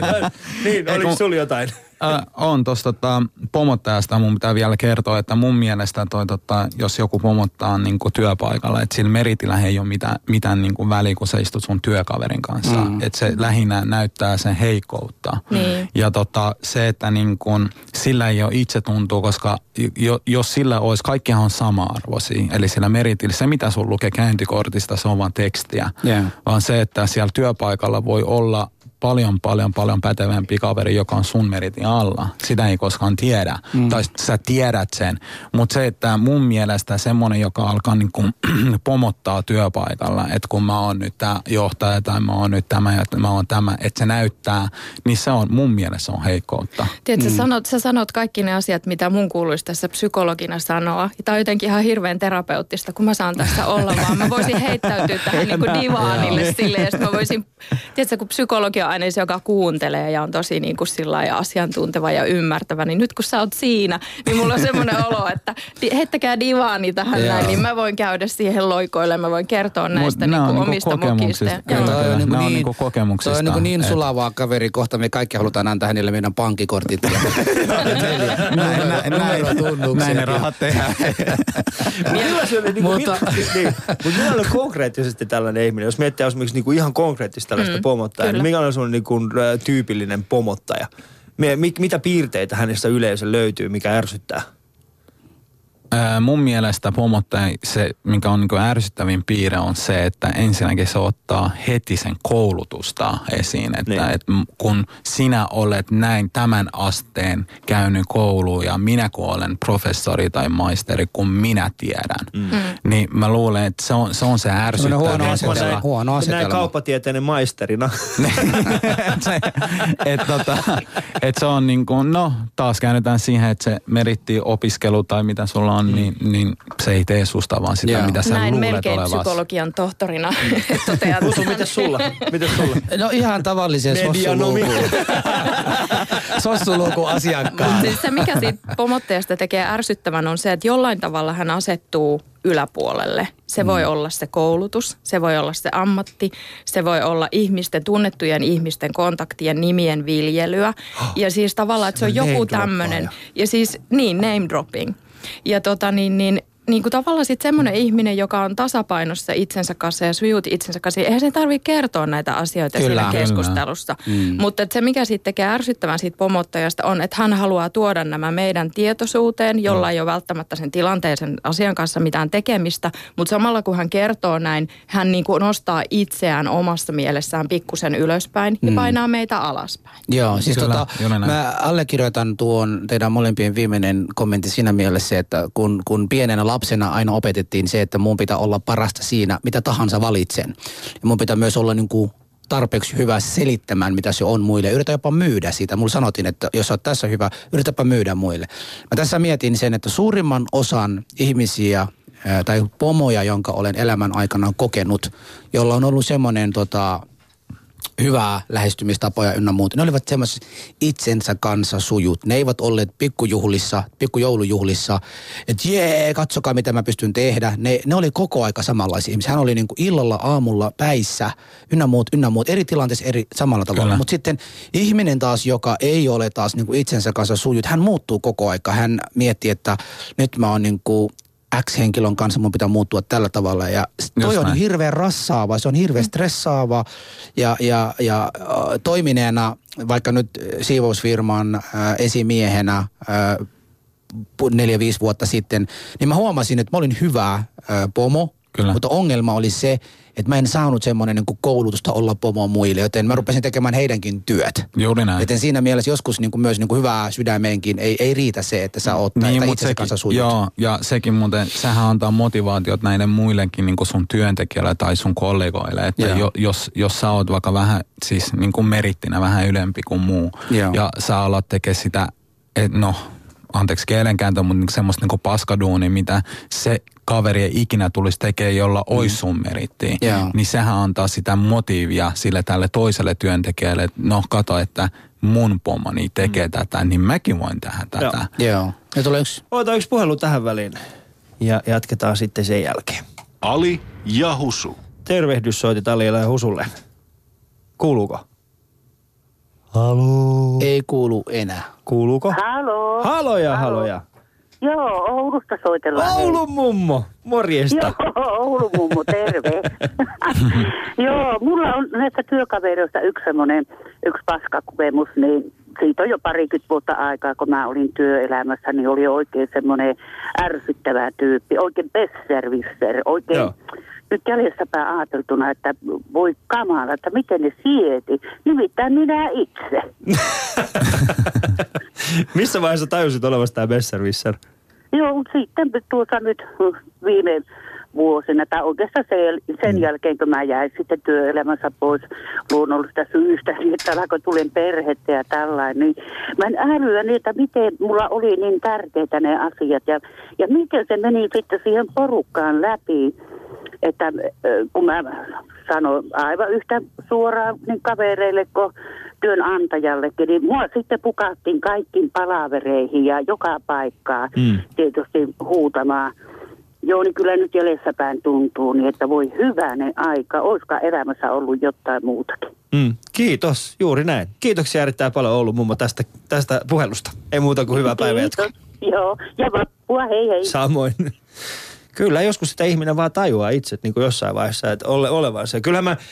Niin, oliko sulla jotain? Äh, on tuosta tota, pomottajasta mun pitää vielä kertoa, että mun mielestä toi, tota, jos joku pomottaa niin kuin työpaikalla, että sillä meritillä ei ole mitään, mitään niin kuin väliä, kun sä istut sun työkaverin kanssa. Mm. Että se lähinnä näyttää sen heikkoutta. Mm. Ja tota, se, että niin kuin, sillä ei ole itsetuntua, koska jo, jos sillä olisi, kaikkihan on sama-arvoisia. Eli sillä meritillä, se mitä sun lukee käyntikortista, se on vaan tekstiä. Yeah. Vaan se, että siellä työpaikalla voi olla paljon, paljon, paljon pätevämpi kaveri, joka on sun meritin alla. Sitä ei koskaan tiedä. Mm. Tai sä tiedät sen. Mutta se, että mun mielestä semmoinen, joka alkaa niin kuin pomottaa työpaikalla, että kun mä oon nyt tää johtaja tai mä oon nyt tämä ja mä oon tämä, että se näyttää, niin se on mun mielestä on heikkoutta. Tiedätkö, mm. sä, sanot, sä sanot kaikki ne asiat, mitä mun kuuluisi tässä psykologina sanoa. Tämä on jotenkin ihan hirveän terapeuttista, kun mä saan tässä olla, vaan mä voisin heittäytyä tähän niin kuin divaanille silleen, ja sitten mä voisin, tiedätkö, kun psykologi on aina se, joka kuuntelee ja on tosi niin kuin sillai asiantunteva ja ymmärtävä, niin nyt kun sä oot siinä, niin mulla on semmoinen olo, että heittäkää divaani tähän näin, niin mä voin käydä siihen loikoille, mä voin kertoa näistä niin kuin omista mokista. Toi on niin, niin kokemuksista. Toi on niin, niin sulavaa kaveri, kohta me kaikki halutaan antaa hänelle meidän pankkikortit. Näin ne rahat tehdään. Mutta minä olen konkreettisesti tällainen ihminen, jos miettii esimerkiksi niinku ihan konkreettisesti tällaista mm, pomottajaa, niin mikä on sun niinku tyypillinen pomottaja? Mitä piirteitä hänestä yleensä löytyy, mikä ärsyttää? Ää, mun mielestä pomottaja, se mikä on niinku ärsyttävin piirre on se, että ensinnäkin se ottaa heti sen koulutusta esiin. Että niin. et kun sinä olet näin tämän asteen käynyt kouluun ja minä kun olen professori tai maisteri, kun minä tiedän, mm. niin mä luulen, että se on se, on se ärsyttävä. Huono asetelma. Huono asetelma. Näin kauppatieteinen maisterina. Että tota, et se on niin kuin, no taas käännetään siihen, että se meritti opiskelu tai mitä sulla on, Mm. Niin, niin se ei tee susta vaan sitä, yeah. mitä sä Näin luulet melkein olevasi. Psykologian tohtorina totean. Usu, mites sulla? Mites sulla? No ihan tavallisen sossuluku. Sossuluku asiakkaan. Siis se, mikä siitä pomottajasta tekee ärsyttävän, on se, että jollain tavalla hän asettuu yläpuolelle. Se mm. voi olla se koulutus, se voi olla se ammatti, se voi olla ihmisten, tunnettujen ihmisten kontaktien nimien viljelyä. Ja siis tavallaan, että se on joku tämmöinen. Ja siis niin, name dropping. Ja tota niin, niin niin kuin tavallaan sitten semmoinen ihminen, joka on tasapainossa itsensä kanssa ja sujut itsensä kanssa, eihän sen tarvitse kertoa näitä asioita kyllä, siinä keskustelussa. Mm. Mutta se, mikä sitten tekee ärsyttävän siitä pomottajasta on, että hän haluaa tuoda nämä meidän tietoisuuteen, jolla ei ole välttämättä sen tilanteisen asian kanssa mitään tekemistä, mutta samalla kun hän kertoo näin, hän niin kuin nostaa itseään omassa mielessään pikkusen ylöspäin ja mm. painaa meitä alaspäin. Joo, siis kyllä, tota, mä allekirjoitan tuon teidän molempien viimeinen kommentti siinä mielessä, että kun, kun pienenä lapsena aina opetettiin se, että mun pitää olla parasta siinä, mitä tahansa valitsen. Ja mun pitää myös olla niin kuin tarpeeksi hyvä selittämään, mitä se on muille. Yritä jopa myydä sitä. Mulla sanottiin, että jos olet tässä hyvä, yritäpä myydä muille. Mä tässä mietin sen, että suurimman osan ihmisiä ää, tai pomoja, jonka olen elämän aikana kokenut, jolla on ollut semmoinen tota, hyvää lähestymistapoja ynnä muuta. Ne olivat semmoiset itsensä kanssa sujut. Ne eivät olleet pikkujuhlissa, pikkujoulujuhlissa, että jee, katsokaa mitä mä pystyn tehdä. Ne, ne oli koko aika samanlaisia ihmisiä. Hän oli niin kuin illalla, aamulla, päissä, ynnä muut, ynnä muut, eri tilanteissa eri samalla tavalla. Mutta sitten ihminen taas, joka ei ole taas niin kuin itsensä kanssa sujut, hän muuttuu koko aika. Hän miettii, että nyt mä oon niin kuin X-henkilön kanssa mun pitää muuttua tällä tavalla ja toi on hirveän rassaava, se on hirveän stressaava ja, ja, ja äh, toimineena vaikka nyt siivousfirman äh, esimiehenä äh, neljä, viisi vuotta sitten, niin mä huomasin, että mä olin hyvä äh, pomo, kyllä. Mutta ongelma oli se, että mä en saanut semmoinen niin kuin koulutusta olla pomo muille, joten mä rupesin tekemään heidänkin työt. Juuri näin. Joten siinä mielessä joskus niin kuin myös niin kuin hyvää sydämeenkin ei, ei riitä se, että sä oot niin, itsesi kanssa sujut. Joo, ja sekin muuten, sehän antaa motivaatiot näille muillekin niin kuin sun työntekijöille tai sun kollegoille, että jo, jos, jos sä oot vaikka vähän, siis niin kuin merittinä vähän ylempi kuin muu, joo. Ja sä alat tekemään sitä, että no, anteeksi kielenkääntö, mutta semmoista niinku paskaduunia, mitä se kaveri ei ikinä tulisi tekemään, jolla mm. olisi sun merittiä. Yeah. Niin sehän antaa sitä motiivia sille tälle toiselle työntekijälle, että no kato, että mun pomoni tekee mm. tätä, niin mäkin voin tehdä tätä. Joo. Ja tulee yksi. Otetaan yksi puhelu tähän väliin ja jatketaan sitten sen jälkeen. Ali ja Husu. Tervehdys soitit Alille ja Husulle. Kuuluuko? Halo. Ei kuulu enää. Kuuluuko? Halo. Haloja, Halo. haloja. Joo, Oulusta soitellaan. Oulun mummo, morjesta. Joo, Oulun mummo, terve. Joo, mulla on näistä työkavereista yksi semmoinen, yksi paskakokemus, niin siitä on jo parikymmentä vuotta aikaa, kun mä olin työelämässä, niin oli oikein semmoinen ärsyttävä tyyppi, oikein besserwisser, oikein. Joo. nyt jäljestäpäin ajateltuna, että voi kamala, että miten ne sieti. Nimittäin minä itse. Missä vaiheessa tajusit olevasta tämä besserwisser? Joo, sitten tuossa nyt viime vuosina, tai oikeastaan sen, sen jälkeen, kun mä jäin sitten työelämässä pois luonnollista syystä, niin että alkoi tulen perhettä ja tällainen, niin mä en älyä niitä, miten mulla oli niin tärkeitä ne asiat, ja, ja miten se meni sitten siihen porukkaan läpi, että kun mä sanoin aivan yhtä suoraan niin kavereille kuin työnantajallekin, niin mua sitten pukattiin kaikkiin palavereihin ja joka paikkaa mm. tietysti huutamaan. Joo, niin kyllä nyt jäljessäpäin tuntuu, niin että voi hyvänen aika. Olisiko elämässä ollut jotain muutakin? Mm, kiitos, juuri näin. Kiitoksia erittäin paljon Oulu mummo tästä, tästä puhelusta. Ei muuta kuin hyvää päivänjatkoa. Joo, ja vappua, hei hei. Samoin. Kyllä, joskus sitä ihminen vaan tajuaa itse niin kuin jossain vaiheessa, että ole, olevansa. Kyllähän mä,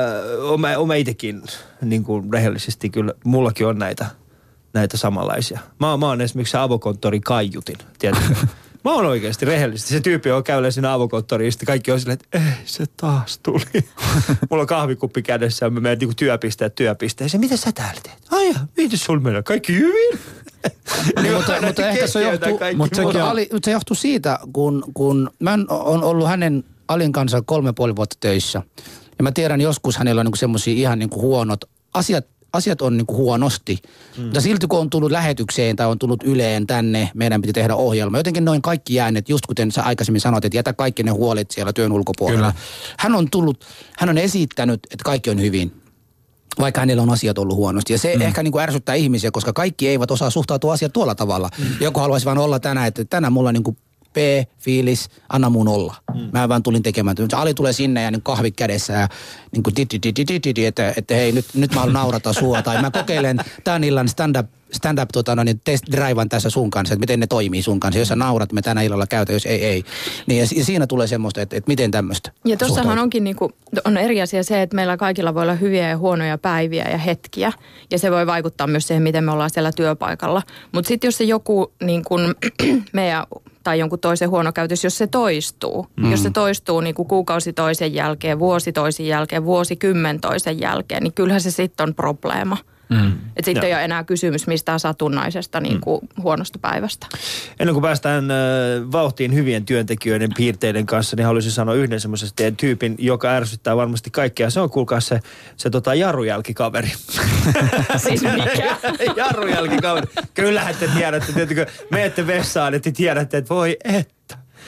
öö, olen itsekin niin kuin rehellisesti, kyllä mullakin on näitä, näitä samanlaisia. Mä, mä oon esimerkiksi se avokonttorin kaiutin, tiedätkö? Mä oon oikeasti rehellisesti. Se tyyppi on käynyt siinä avokonttoriin ja sitten kaikki on silleen, että ei se taas tuli. Mulla on kahvikuppi kädessä ja mä menen niin kuin työpisteet työpisteeseen. Mitä sä täällä teet? Ai ja, miten sulla menee? Kaikki hyvin? niin, mutta, mutta ehkä se johtuu, mutta mutta Ali, se johtuu siitä, kun, kun mä oon ollut hänen Alin kanssa kolme puoli vuotta töissä. Ja mä tiedän, joskus hänellä on niin semmoisia ihan niin kuin huonot asiat. Asiat on niin kuin huonosti, mm. mutta silti kun on tullut lähetykseen tai on tullut Yleen tänne, meidän piti tehdä ohjelma. Jotenkin noin kaikki jääneet, just kuten sä aikaisemmin sanoit, että jätä kaikki ne huolet siellä työn ulkopuolella. Kyllä. Hän on tullut, hän on esittänyt, että kaikki on hyvin, vaikka hänellä on asiat ollut huonosti. Ja se mm. ehkä niin kuin ärsyttää ihmisiä, koska kaikki eivät osaa suhtautua asiat tuolla tavalla. Mm. Joku haluaisi vaan olla tänään, että tänään mulla on niin kuin P-fiilis, anna mun olla. Mm. Mä vaan tulin tekemään. Ali tulee sinne ja niin kahvit kädessä ja niin kuin että, että hei nyt, nyt mä haluan naurata sua. Tai mä kokeilen tämän illan stand-up, stand-up tota, no, niin test drivean tässä sun kanssa, että miten ne toimii sun kanssa. Jos sä naurat, me tänä illalla käytä, jos ei, ei. Niin ja siinä tulee semmoista, että, että miten tämmöistä. Ja tossahan onkin niinku, on eri asia se, että meillä kaikilla voi olla hyviä ja huonoja päiviä ja hetkiä. Ja se voi vaikuttaa myös siihen, miten me ollaan siellä työpaikalla. Mutta sitten jos se joku niin kun, meidän tai jonkun toisen huono käytös, jos se toistuu. Mm. Jos se toistuu niin kuin kuukausi toisen jälkeen, vuosi toisen jälkeen, vuosikymmen toisen jälkeen, niin kyllähän se sitten on probleema. Mm. Että sitten ei ole enää kysymys mistään satunnaisesta niin kuin mm. huonosta päivästä. Ennen kuin päästään äh, vauhtiin hyvien työntekijöiden piirteiden kanssa, niin haluaisin sanoa yhden semmoisen tyypin, joka ärsyttää varmasti kaikkea. Se on kuulkaa se, se tota jarrujälkikaveri. Siis mikä? Jarrujälkikaveri. Kyllähän te tiedätte, tietysti menette vessaan, että te tiedätte, että voi että.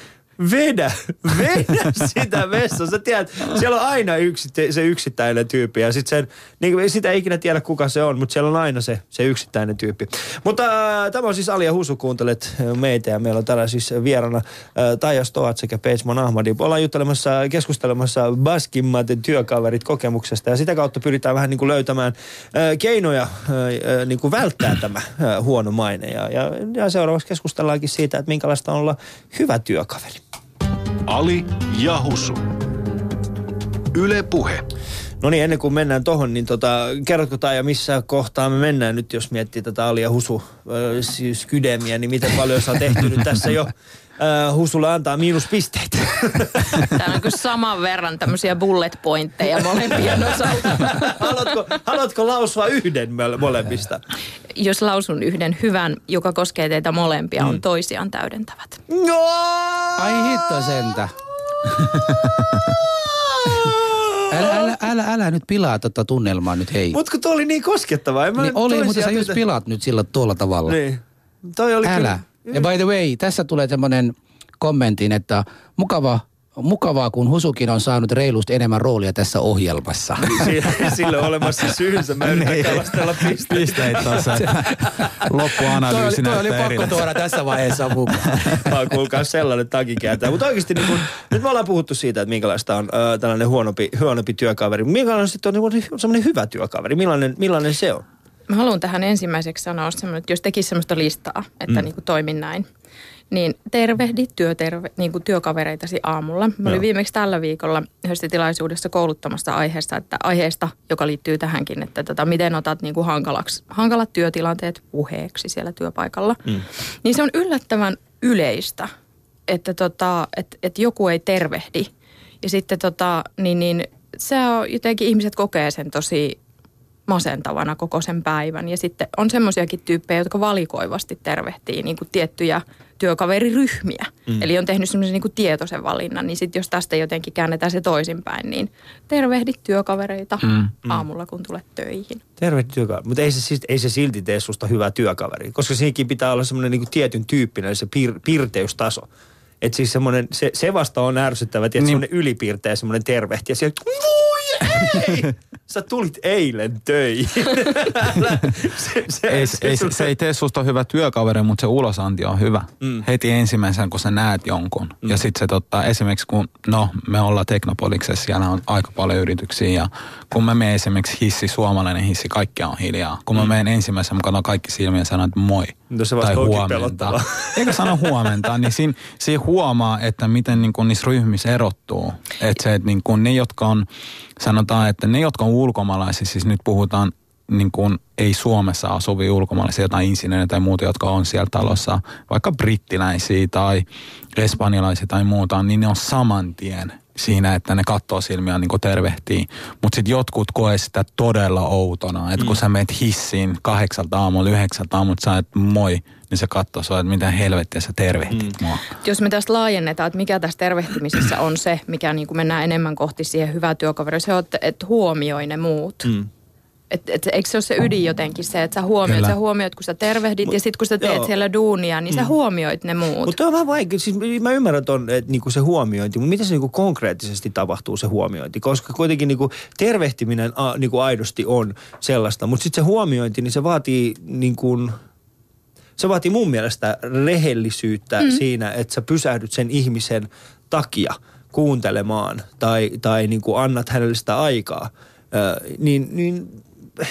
Vedä, vedä sitä vessaan. Sä tiedät, siellä on aina yksi, se yksittäinen tyyppi ja sit sen, niin, sitä ei ikinä tiedä kuka se on, mutta siellä on aina se, se yksittäinen tyyppi. Mutta äh, tämä on siis Ali ja Husu, kuuntelet meitä ja meillä on täällä siis vieraana äh, Taija Stoat sekä Pejsmon Ahmadi. Ollaan juttelemassa, keskustelemassa baskimmat työkaverit kokemuksesta ja sitä kautta pyritään vähän niin kuin löytämään äh, keinoja äh, niin kuin välttää tämä äh, huono maine. Ja, ja, ja seuraavaksi keskustellaankin siitä, että minkälaista on olla hyvä työkaveri. Ali ja Husu. Yle Puhe. No niin, ennen kuin mennään tohon, niin tota, kerrotko Taija, missä kohtaa me mennään nyt, jos miettii tätä Ali ja Husu äh, siis kydemiä, niin miten paljon sä oot tehty nyt tässä jo äh, Husulle antaa miinuspisteitä? Täällä on kyllä saman verran tämmöisiä bullet pointteja molempien osalta. haluatko, haluatko lausua yhden molemmista? Jos lausun yhden hyvän, joka koskee teitä molempia, on toisiaan täydentävät. No! Ai hitto sentä. Älä, älä, älä, älä nyt pilaa tota tunnelmaa nyt, hei. Mut kun toi oli niin koskettavaa. Niin oli, mutta sä just tätä... pilaat nyt sillä tuolla tavalla. Niin. Toi oli älä. Kyllä. Ja by the way, tässä tulee semmoinen kommentin, että mukava, mukavaa, kun Husukin on saanut reilusti enemmän roolia tässä ohjelmassa. Sillä on olemassa syynsä. Mä yritän kalastella pisteitä. Pisteitä tuossa. Loppuanalyysi näyttää eri. Toi oli pakko tuoda tässä vaiheessa mukaan. Mä kuulkaa sellainen takinkääntää. Mutta oikeasti niin kun, nyt me ollaan puhuttu siitä, että minkälaista on äh, tällainen huonompi, huonompi työkaveri. Minkälainen sitten on niin semmoinen hyvä työkaveri? Millainen, millainen se on? Mä haluan tähän ensimmäiseksi sanoa, että jos tekisi semmoista listaa, että mm. niin kuin toimin näin, niin tervehdi työterve, niin kuin työkavereitasi aamulla. Mä olin viimeksi tällä viikolla yhdessä tilaisuudessa kouluttamassa aiheesta, että aiheesta, joka liittyy tähänkin, että tota, miten otat niin kuin hankalaksi, hankalat työtilanteet puheeksi siellä työpaikalla. Mm. Niin se on yllättävän yleistä, että, tota, että, että joku ei tervehdi Ja sitten tota, niin, niin se on jotenkin ihmiset kokee sen tosi masentavana koko sen päivän. Ja sitten on semmoisiakin tyyppejä, jotka valikoivasti tervehtii niin kuin tiettyjä työkaveriryhmiä. Mm. Eli on tehnyt semmoisen niin kuin tietoisen valinnan. Niin sitten jos tästä jotenkin käännetään se toisinpäin, niin tervehdit työkavereita mm. aamulla, kun tulet töihin. Tervehdit työkaveri. Mutta ei se, ei se silti tee susta hyvää työkaveri. Koska siinäkin pitää olla semmoinen niin kuin tietyn tyyppinen se piir, piirteystaso. Että siis semmoinen, se, se vasta on ärsyttävä, että niin. semmoinen ylipiirteä semmoinen tervehti. Ja sieltä, voi ei! Sä tulit eilen töihin. se, se, ei, se, ei, se, se ei tee susta hyvä työkaveri, mutta se ulosanti on hyvä. Mm. Heti ensimmäisen, kun sä näet jonkun. Mm. Ja sitten se totta, esimerkiksi kun, no me ollaan Teknopoliksessa, siellä on aika paljon yrityksiä. Ja kun mä menen esimerkiksi hissi, suomalainen hissi, kaikki on hiljaa. Kun mä mm. menen ensimmäisen, mä katson kaikki silmiä ja sanon, että moi. No se vasta onkin pelottavaa. Eikä sano huomenta, niin siinä, siinä huomaa, että miten niin kun niissä ryhmissä erottuu. Että se, että niin kun ne, jotka on, sanotaan, että ne, jotka on ulkomaalaisia, siis nyt puhutaan niin kuin ei Suomessa asuvia ulkomaalaisia, jotain insinööriä tai muuta, jotka on siellä talossa, vaikka brittiläisiä tai espanjalaisia tai muuta, niin ne on saman tien siinä, että ne katsoo silmiä niin kuin tervehtii. Mutta sitten jotkut koe sitä todella outona, että kun mm. sä meet hissiin kahdeksalta aamulla, yhdeksältä aamulla, sä et moi, niin se katsoo sua, että mitä helvettiä sä tervehtit mm. mua. Jos me tästä laajennetaan, että mikä tässä tervehtimisessä on se, mikä niin kuin mennään enemmän kohti siihen hyvää työkaveria, se on, että, että huomioi ne muut. Mm. Että et, eikö se ole se ydin jotenkin se, että sä huomioit, sä huomioit kun sä tervehdit Mut, ja sitten kun sä teet joo. siellä duunia, niin mm. sä huomioit ne muut. Mutta on vähän vaikea, siis mä ymmärrän ton, että niinku se huomiointi, mutta miten se niinku konkreettisesti tapahtuu se huomiointi? Koska kuitenkin niinku tervehtiminen a, niinku aidosti on sellaista, mutta sitten se huomiointi, niin se vaatii niinku, se vaatii mun mielestä rehellisyyttä mm. siinä, että sä pysähdyt sen ihmisen takia kuuntelemaan tai, tai niinku annat hänelle sitä aikaa. Ö, niin... niin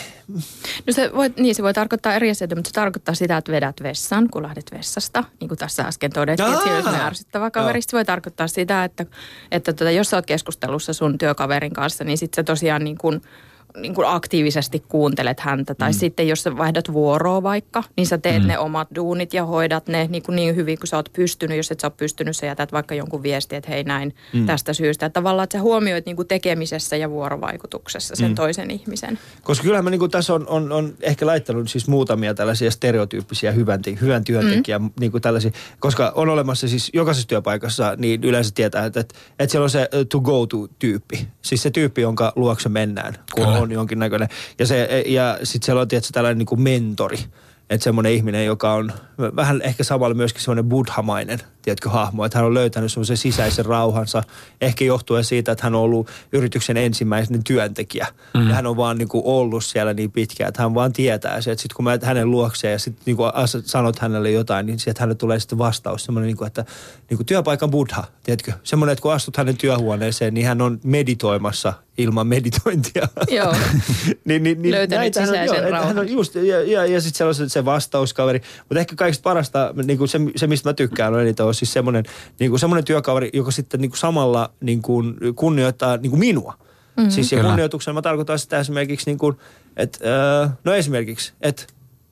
No se voi, niin se voi tarkoittaa eri asioita, mutta se tarkoittaa sitä, että vedät vessan, kun lähdet vessasta. Niin kuin tässä äsken todettiin, että siinä on ärsyttävä kaveri. Se voi tarkoittaa sitä, että, että tuota, jos sä oot keskustelussa sun työkaverin kanssa, niin sit sä tosiaan niin kuin, niin kuin aktiivisesti kuuntelet häntä. Tai mm. sitten jos sä vaihdat vuoroa vaikka, niin sä teet mm. ne omat duunit ja hoidat ne niin, kuin niin hyvin kuin sä oot pystynyt. Jos et sä oot pystynyt, sä jätät vaikka jonkun viesti, että hei näin mm. tästä syystä. Että tavallaan, että sä huomioit niin kuin tekemisessä ja vuorovaikutuksessa sen mm. toisen ihmisen. Koska kyllähän mä niin kuin tässä on, on, on ehkä laittanut siis muutamia tällaisia stereotyyppisiä hyvän, hyvän työntekijän mm. niin kuin tällaisia. Koska on olemassa siis jokaisessa työpaikassa, niin yleensä tietää, että, että, että siellä on se to go to -tyyppi. Siis se tyyppi, jonka luokse mennään, kun Kyllä. on jonkinnäköinen. Ja, se, ja sitten siellä on tietysti tällainen niin kuin mentori. Että semmoinen ihminen, joka on vähän ehkä samalla myöskin semmoinen buddhamainen, tiedätkö, hahmo. Että hän on löytänyt semmoisen sisäisen rauhansa. Ehkä johtuen siitä, että hän on ollut yrityksen ensimmäinen työntekijä. Mm. Ja hän on vaan niin kuin ollut siellä niin pitkään, että hän vaan tietää se. Että sitten kun mä hänen luokseen ja sitten niin kuin sanot hänelle jotain, niin sieltä hänelle tulee sitten vastaus. Semmoinen, niin kuin, että niin kuin työpaikan buddha, tiedätkö. Semmoinen, että kun astut hänen työhuoneeseen, niin hän on meditoimassa ilman meditointia. Joo. niin, niin, niin, löytänyt sisäisen on, rauhan. Hän on just, ja, ja, ja sitten siellä on se vastauskaveri. Mutta ehkä kaikista parasta, niin kuin se, se mistä mä tykkään on eniten, on siis semmoinen, niin kuin semmoinen työkaveri, joka sitten niin kuin samalla niin kuin kunnioittaa niin kuin minua. Mm-hmm. Siis ja kunnioituksena mä tarkoitan sitä esimerkiksi, niin kuin, että, äh, no esimerkiksi, että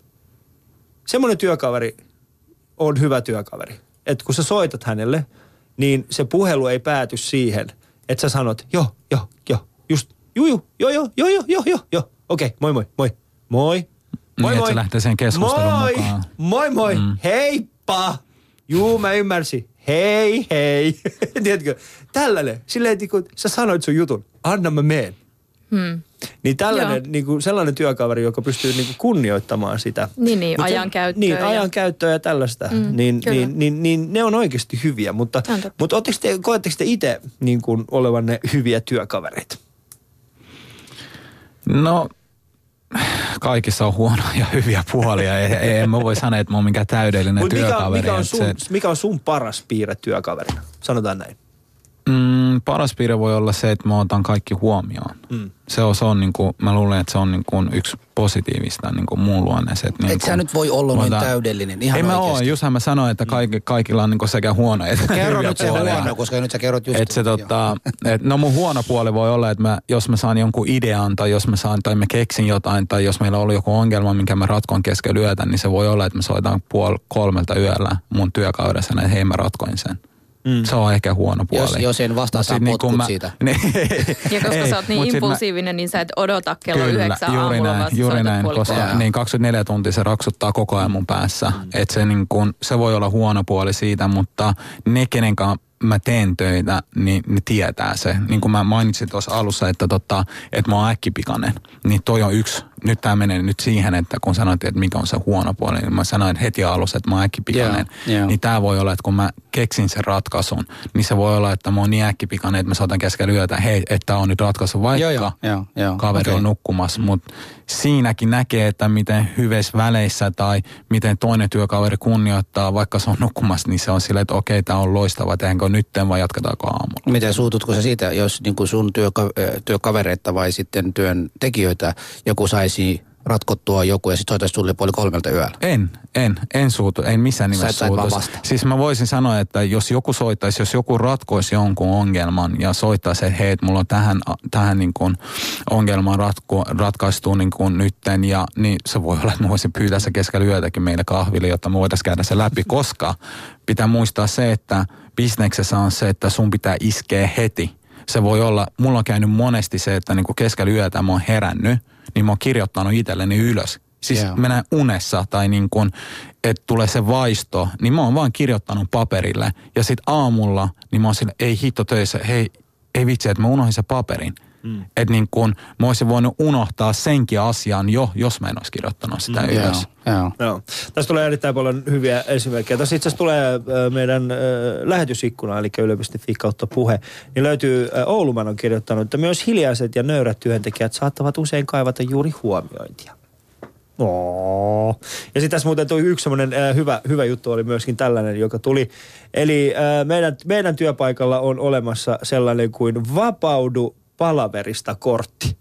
semmoinen työkaveri on hyvä työkaveri. Että kun sä soitat hänelle, niin se puhelu ei pääty siihen, että sä sanot, joo, joo, joo, just, juu, juu, joo, joo, joo, joo, joo, joo, joo, okei, moi, moi, moi, moi. Moi, niin, moi. että se lähtee sen keskustelun moi, mukaan. Moi, moi, mm. heippa. Juu, mä ymmärsin. Hei, hei. Tiedätkö, tällainen. Silleen, kun sä sanoit sun jutun, anna mä meen. Hmm. Niin tällainen, niin kuin sellainen työkaveri, joka pystyy niin kuin kunnioittamaan sitä. Niin, niin ajankäyttöä. Niin, ajankäyttöä ja tällaista. Mm, niin, niin, niin, niin ne on oikeasti hyviä. Mutta, mutta te, koetteko te itse niin kuin olevanne hyviä työkavereita? No... Kaikissa on huonoja ja hyviä puolia. Ei, en mä voi sanoa, että mä oon mikään täydellinen Mut työkaveri. Mikä on, sun, se... mikä on sun paras piirre työkaverina? Sanotaan näin. Mm, paras piirre voi olla se, että mä otan kaikki huomioon. Mm. Se on, se on niin kuin, mä luulen, että se on niin kuin yksi positiivista niin kuin muun luonneeseen. Niin et sä nyt voi olla noin otan... täydellinen, ihan ei oikeasti. Ei mä oo, justhan mä sanoin, että kaikki, kaikilla on niin kuin sekä huono että kerro nyt se huono, koska nyt sä kerrot just. Et se, tota, et, no mun huono puoli voi olla, että mä, jos mä saan jonkun idean tai jos mä saan, tai mä keksin jotain tai jos meillä on ollut joku ongelma, minkä mä ratkon keskellä yötä, niin se voi olla, että mä soitan puoli kolmelta yöllä mun työkaudessa, että hei mä ratkoin sen. Mm. Se on ehkä huono puoli. Jos, jos en vastaa, saa potkut niin mä, siitä. Ja koska ei, sä oot niin impulsiivinen, mä, niin sä et odota kello kyllä, yhdeksän aamulla, näin, vaan juuri näin, koska niin kaksikymmentäneljä tuntia se raksuttaa koko ajan mun päässä. Mm. Että se, niin kun, se voi olla huono puoli siitä, mutta ne, kenenkaan mä teen töitä, niin ne tietää se. Niin kuin mä mainitsin tuossa alussa, että, tota, että mä oon äkkipikainen, niin toi on yksi. Nyt tää menee nyt siihen, että kun sanoit, että mikä on se huono puoli, niin mä sanoin heti alussa, että mä oon äkkipikainen. Yeah, yeah. Niin tää voi olla, että kun mä keksin sen ratkaisun, niin se voi olla, että mä oon niin äkkipikainen, että mä saatan keskellä yötä, hei, että tää on nyt ratkaisu, vaikka joo, joo, joo, kaveri okay. on nukkumassa. Mutta siinäkin näkee, että miten hyvissä väleissä tai miten toinen työkaveri kunnioittaa, vaikka se on nukkumassa, niin se on silleen, että okei, tää on loistava, tehdäänkö nytten vai jatketaanko aamulla. Miten suututko sä siitä, jos niin kuin sun työka- työkavereita vai sitten työntekijöitä joku saisi ratkottua joku ja sitten soitaisi sulle puoli kolmelta yöllä? En, en, en suutu, en missään nimessä suutu. Siis mä voisin sanoa, että jos joku soittaisi, jos joku ratkoisi jonkun ongelman ja soittaisi, että hei, mulla on tähän, tähän niin kuin ongelmaan ratko, ratkaistu niin kuin nytten ja niin se voi olla, että mä voisin pyytää se keskellä yötäkin meille kahville, jotta me voitaisiin käydä se läpi, koska pitää muistaa se, että bisneksessä on se, että sun pitää iskeä heti. Se voi olla, mulla on käynyt monesti se, että niin kuin keskellä yötä mä oon herännyt, niin mä oon kirjoittanut itselleni ylös. Siis yeah. mennään unessa tai niin kuin, että tulee se vaisto, niin mä oon vaan kirjoittanut paperille. Ja sit aamulla, niin mä oon sille, ei hitto töissä, hei, ei vitsi, että mä unohdin sen paperin. Mm. Että niin kuin mä olisin voinut unohtaa senkin asian jo, jos mä en olisi kirjoittanut sitä mm. ylös. Joo. Joo. Tässä tulee erittäin paljon hyviä esimerkkejä. Tässä itse asiassa tulee äh, meidän äh, lähetysikkuna, eli yle piste fi kautta puhe, niin löytyy, äh, Ouluman on kirjoittanut, että myös hiljaiset ja nöyrät työntekijät saattavat usein kaivata juuri huomiointia. Oo. Ja sitten tässä muuten yksi semmoinen äh, hyvä, hyvä juttu oli myöskin tällainen, joka tuli. Eli äh, meidän, meidän työpaikalla on olemassa sellainen kuin vapaudu palaverista kortti.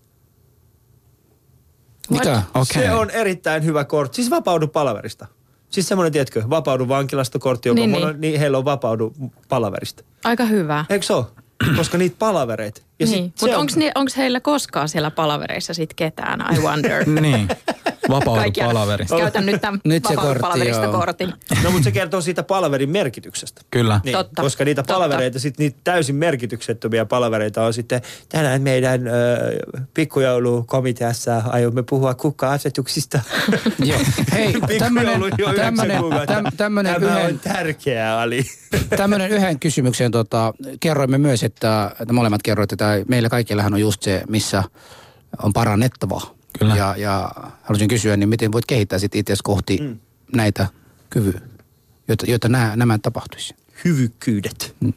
Mitä? Okay. Se on erittäin hyvä kortti. Siis vapaudu palaverista. Siis semmoinen, tiedätkö, vapaudu vankilasta kortti, joka niin, niin. On, niin heillä on vapaudu palaverista. Aika hyvä. Eikö se ole? Koska niitä palavereita. Niin. Mutta on... onko heillä koskaan siellä palavereissa sit ketään? I wonder. Niin. Vapaudu palaverista. Käytän nyt tämän nyt vapaudu palaverista kortin. No mutta se kertoo siitä palaverin merkityksestä. Kyllä. Niin, Totta. Koska niitä Totta. palavereita, sit niitä täysin merkityksettömiä palavereita on sitten tänään meidän ö, pikkujoulukomiteassa aiomme puhua kukka-asetuksista. Joo. Hei, tämmönen, tämmönen, tämmönen Tämä yhden, on tärkeää, Ali. Tämmönen yhden kysymyksen tota, kerroimme myös, että, että molemmat kerroitte, että meillä kaikillahan on just se, missä on parannettavaa. Kyllä. Ja, ja haluaisin kysyä, niin miten voit kehittää sitten itse kohti mm. näitä kyvyjä, joita, joita nämä, nämä tapahtuisi? Hyvykkyydet. Hmm.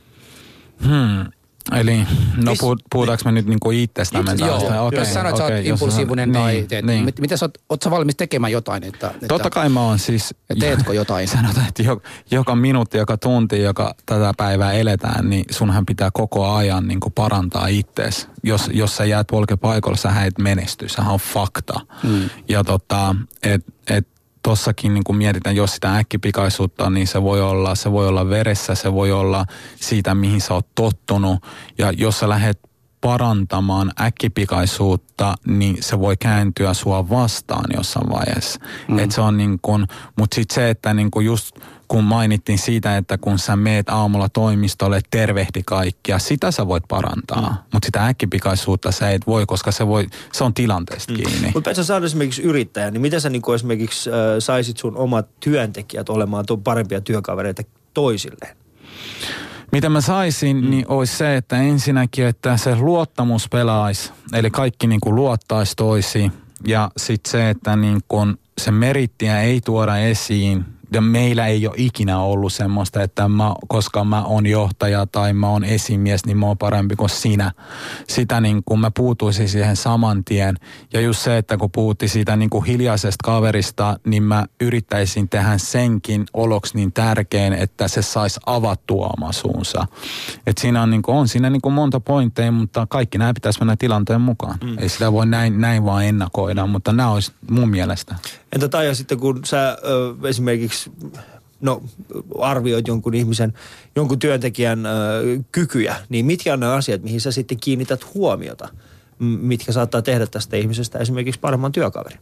Hmm. Eli, no puhut, puhutaanko me nyt niinku itsestämme? Joo, okay, jos sanoit, että okay, sä oot impulsiivinen tai niin, teet, niin. mit, mitä sä oot, oot sä valmis tekemään jotain? Että, että, Totta kai mä oon siis. Teetkö jotain? Sanotaan, että joka, joka minuutti, joka tunti, joka tätä päivää eletään, niin sunhan pitää koko ajan niin kuin parantaa ittees. Jos, jos sä jäät polkepaikoilla, sä et menesty, sehän on fakta. Hmm. Ja tota, että et, tossakin niin kun mietitään, jos sitä äkkipikaisuutta, niin se voi olla, se voi olla veressä, se voi olla siitä, mihin sä oot tottunut. Ja jos sä lähdet parantamaan äkkipikaisuutta, niin se voi kääntyä sua vastaan jossain vaiheessa. Mm. Et se on niin kun, mut sit se, että niin kun just kun mainittiin siitä, että kun sä meet aamulla toimistolle, tervehdi kaikkia, sitä sä voit parantaa. Mm. Mutta sitä äkkipikaisuutta sä et voi, koska se, voi, se on tilanteesta mm. kiinni. Mutta sä saat esimerkiksi yrittäjä, niin miten sä niin esimerkiksi äh, saisit sun omat työntekijät olemaan parempia työkavereita toisilleen? Mitä mä saisin, mm. niin olisi se, että ensinnäkin, että se luottamus pelaisi, eli kaikki niin kuin luottaisi toisiin. Ja sitten se, että niin kuin se merittiä ei tuoda esiin. Ja meillä ei ole ikinä ollut semmoista, että mä, koska mä oon johtaja tai mä oon esimies, niin mä oon parempi kuin sinä. Sitä niin kuin mä puutuisin siihen saman tien. Ja just se, että kun puhuttiin siitä niin kuin hiljaisesta kaverista, niin mä yrittäisin tehdä senkin oloksi niin tärkein, että se saisi avattua oma suunsa. Että siinä on, niin kuin, on siinä niin kuin monta pointteja, mutta kaikki nämä pitäisi mennä tilanteen mukaan. Mm. Ei sitä voi näin, näin vaan ennakoida, mutta nämä olisi mun mielestä. Entä Taija sitten, kun sä ö, esimerkiksi no, arvioit jonkun ihmisen, jonkun työntekijän ö, kykyjä, niin mitkä on ne asiat, mihin sä sitten kiinnität huomiota, mitkä saattaa tehdä tästä ihmisestä esimerkiksi paremman työkaverin?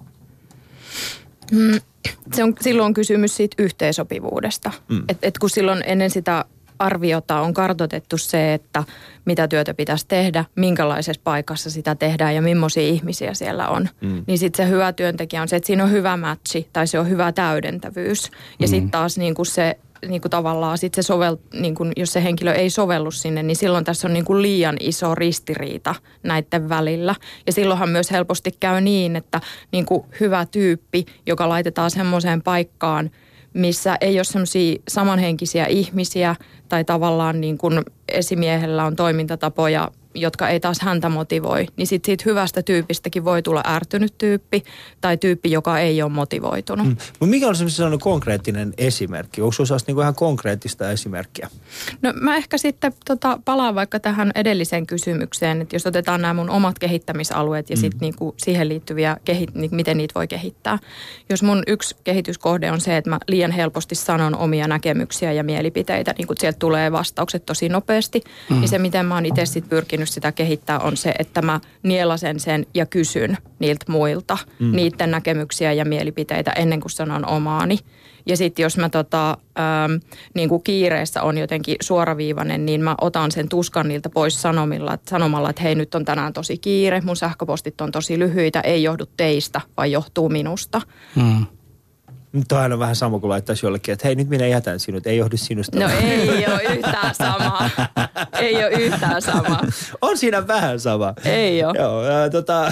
Mm, se on, silloin on kysymys siitä yhteensopivuudesta. Mm. Et, et kun silloin ennen sitä arviota, on kartoitettu se, että mitä työtä pitäisi tehdä, minkälaisessa paikassa sitä tehdään ja millaisia ihmisiä siellä on. Mm. Niin sitten se hyvä työntekijä on se, että siinä on hyvä matchi tai se on hyvä täydentävyys. Ja mm. sitten taas niin kuin se niin kuin tavallaan sit se sovel, niin kuin, jos se henkilö ei sovellu sinne, niin silloin tässä on niin kuin liian iso ristiriita näiden välillä. Ja silloinhan myös helposti käy niin, että niin kuin hyvä tyyppi, joka laitetaan semmoiseen paikkaan, missä ei ole semmoisia samanhenkisiä ihmisiä tai tavallaan niin kuin esimiehellä on toimintatapoja, jotka ei taas häntä motivoi, niin sitten siitä hyvästä tyypistäkin voi tulla ärtynyt tyyppi tai tyyppi, joka ei ole motivoitunut. Mm. Mutta mikä on sellainen konkreettinen esimerkki? Onko sinulla niinku ihan konkreettista esimerkkiä? No mä ehkä sitten tota, palaan vaikka tähän edelliseen kysymykseen, että jos otetaan nämä mun omat kehittämisalueet ja mm. sitten niinku siihen liittyviä, kehit- niin miten niitä voi kehittää. Jos mun yksi kehityskohde on se, että mä liian helposti sanon omia näkemyksiä ja mielipiteitä, niin kun sieltä tulee vastaukset tosi nopeasti, mm. niin se miten mä oon itse sitten pyrkinyt sitä kehittää on se, että mä nielasen sen ja kysyn niiltä muilta mm. niiden näkemyksiä ja mielipiteitä ennen kuin sanon omaani. Ja sitten jos mä tota, ähm, niin kuin kiireessä on jotenkin suoraviivainen, niin mä otan sen tuskan niiltä pois sanomilla, sanomalla, että hei, nyt on tänään tosi kiire, mun sähköpostit on tosi lyhyitä, ei johdu teistä, vaan johtuu minusta. Mm. Nyt on aina vähän sama kuin laittaisi jollekin, että hei, nyt minä jätän sinut, ei johdu sinusta. No ei ole yhtään sama. Ei ole yhtään sama. On siinä vähän sama. Ei ole. Joo, ää, tota...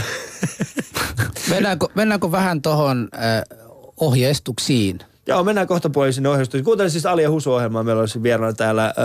mennäänkö, mennäänkö vähän tuohon äh, ohjeistuksiin? Joo, mennään kohta puolin sinne ohjeistuksiin. Kuuntelin siis Ali ja Husu-ohjelmaa. Meillä olisi vieraana täällä äh,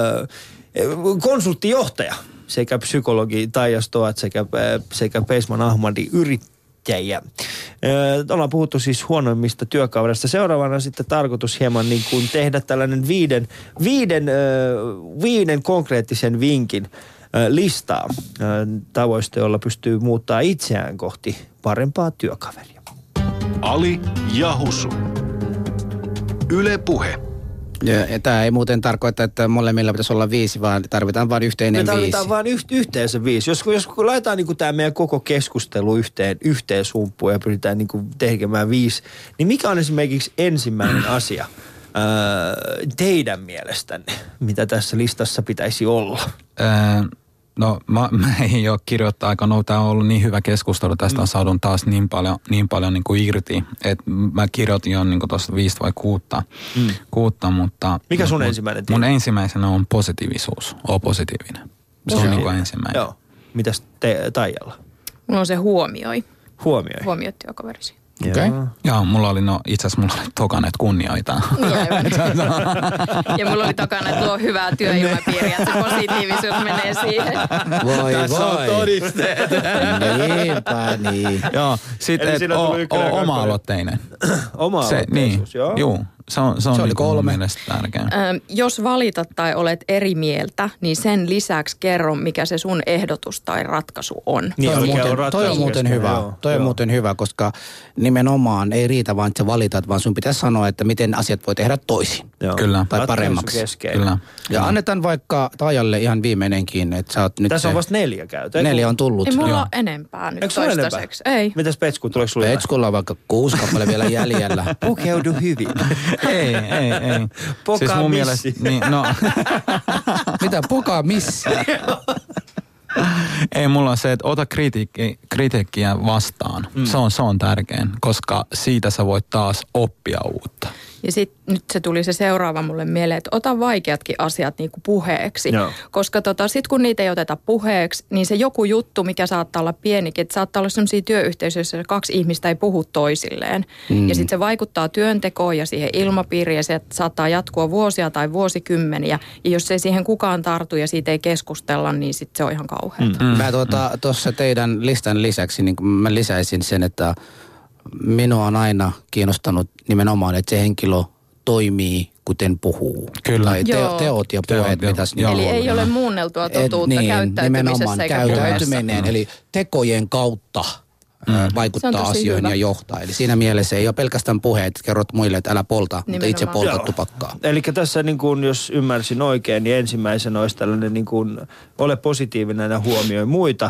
konsulttijohtaja sekä psykologi Taija Stoat sekä, äh, sekä Peisman Ahmadi yrittäjä. Ja, ollaan puhuttu siis huonoimmista työkavereista. Seuraavana sitten tarkoitus hieman niin kuin tehdä tällainen viiden, viiden, viiden konkreettisen vinkin listaa tavoista, jolla pystyy muuttaa itseään kohti parempaa työkaveria. Ali ja Husu. Yle Puhe. Ja tämä ei muuten tarkoita, että molemmilla pitäisi olla viisi, vaan tarvitaan vain yhteinen viisi. Me tarvitaan vain yh- yhteensä viisi. Jos, jos laitetaan niin tämä meidän koko keskustelu yhteen, yhteen sumppuun ja pyritään niin kuin tekemään viisi, niin mikä on esimerkiksi ensimmäinen asia ää, teidän mielestänne, mitä tässä listassa pitäisi olla? Ää, no mä, mä ei ole kirjoittaa aika, no tämä on ollut niin hyvä keskustelu, tästä on saadun taas niin paljon, niin paljon niin kuin irti, että mä kirjoitin jo niin kuin tuosta viisi vai kuutta, mm. kuutta, mutta... Mikä sun mun, ensimmäinen Mun tiedä? ensimmäisenä on positiivisuus, o positiivinen. Se on niin kuin ensimmäinen. Joo. Mitäs te, Taijalla? Mulla on se huomioi. Huomioi? Huomioi työkaverisi. Okei. Okay. Joo, mulla oli, no itse asiassa mulla oli tokana, että kunnioitaan. Ja mulla oli tokana, että luo hyvää työilmapiiriä, että se positiivisuus menee siihen. Voi Tässä voi. on todisteet. Niinpä niin. Joo, sitten oma-aloitteinen. Oma-aloitteisuus, niin, joo. Joo, se on, se on Se oli niin kolme. mun mielestä tärkeä. Ö, jos valitat tai olet eri mieltä, niin sen lisäksi kerro, mikä se sun ehdotus tai ratkaisu on. Niin, toi, on muuten, on toi on muuten hyvä. Joo, toi on joo. muuten hyvä, koska nimenomaan ei riitä vaan, että sä valitat, vaan sun pitäisi sanoa, että miten asiat voi tehdä toisin. Joo. Kyllä. Tai paremmaksi. Kyllä. Ja annetaan vaikka Taijalle ihan viimeinenkin, että sä oot nyt Tässä se, on vasta neljä käytä. neljä on tullut. Ei mulla Joo. ole enempää nyt Eikö sulla toistaiseksi. Ei. Mitäs Petsku, tuleeko sulle Petskulla on vaikka kuusi kappale vielä jäljellä. Pukeudu hyvin. Ei, ei, ei. Poka siis mun missi. mielestä, niin, no, Mitä pokaa missä? ei mulla on se, että ota kritiikki, kritiikkiä vastaan. Mm. Se on, se on tärkein, koska siitä sä voit taas oppia uutta. Ja sitten nyt se tuli se seuraava mulle mieleen, että ota vaikeatkin asiat niinku puheeksi. Joo. Koska tota, sitten kun niitä ei oteta puheeksi, niin se joku juttu, mikä saattaa olla pienikin, että saattaa olla sellaisia työyhteisöjä, joissa kaksi ihmistä ei puhu toisilleen. Mm. Ja sitten se vaikuttaa työntekoon ja siihen ilmapiiriin ja se saattaa jatkua vuosia tai vuosikymmeniä. Ja jos ei siihen kukaan tartu ja siitä ei keskustella, niin sitten se on ihan kauheata. Mm. Mä tuota, tuossa teidän listan lisäksi, niin mä lisäisin sen, että minua on aina kiinnostanut nimenomaan, että se henkilö toimii, kuten puhuu. Kyllä. Tai te, Joo. teot ja Teot, puheet joo. pitäisi... Joo. Eli ei ole muunneltua totuutta niin, käyttäytymisessä eikä käyttäytyminen, puheessa. eli tekojen kautta mm. vaikuttaa asioihin hyvä. ja johtaa. Eli siinä mielessä ei ole pelkästään puheet, että kerrot muille, että älä polta, mutta Nimenomaan. itse polta Joo. tupakkaa. Eli tässä niin kuin, jos ymmärsin oikein, niin ensimmäisenä olisi tällainen niin kuin, ole positiivinen ja huomioi muita.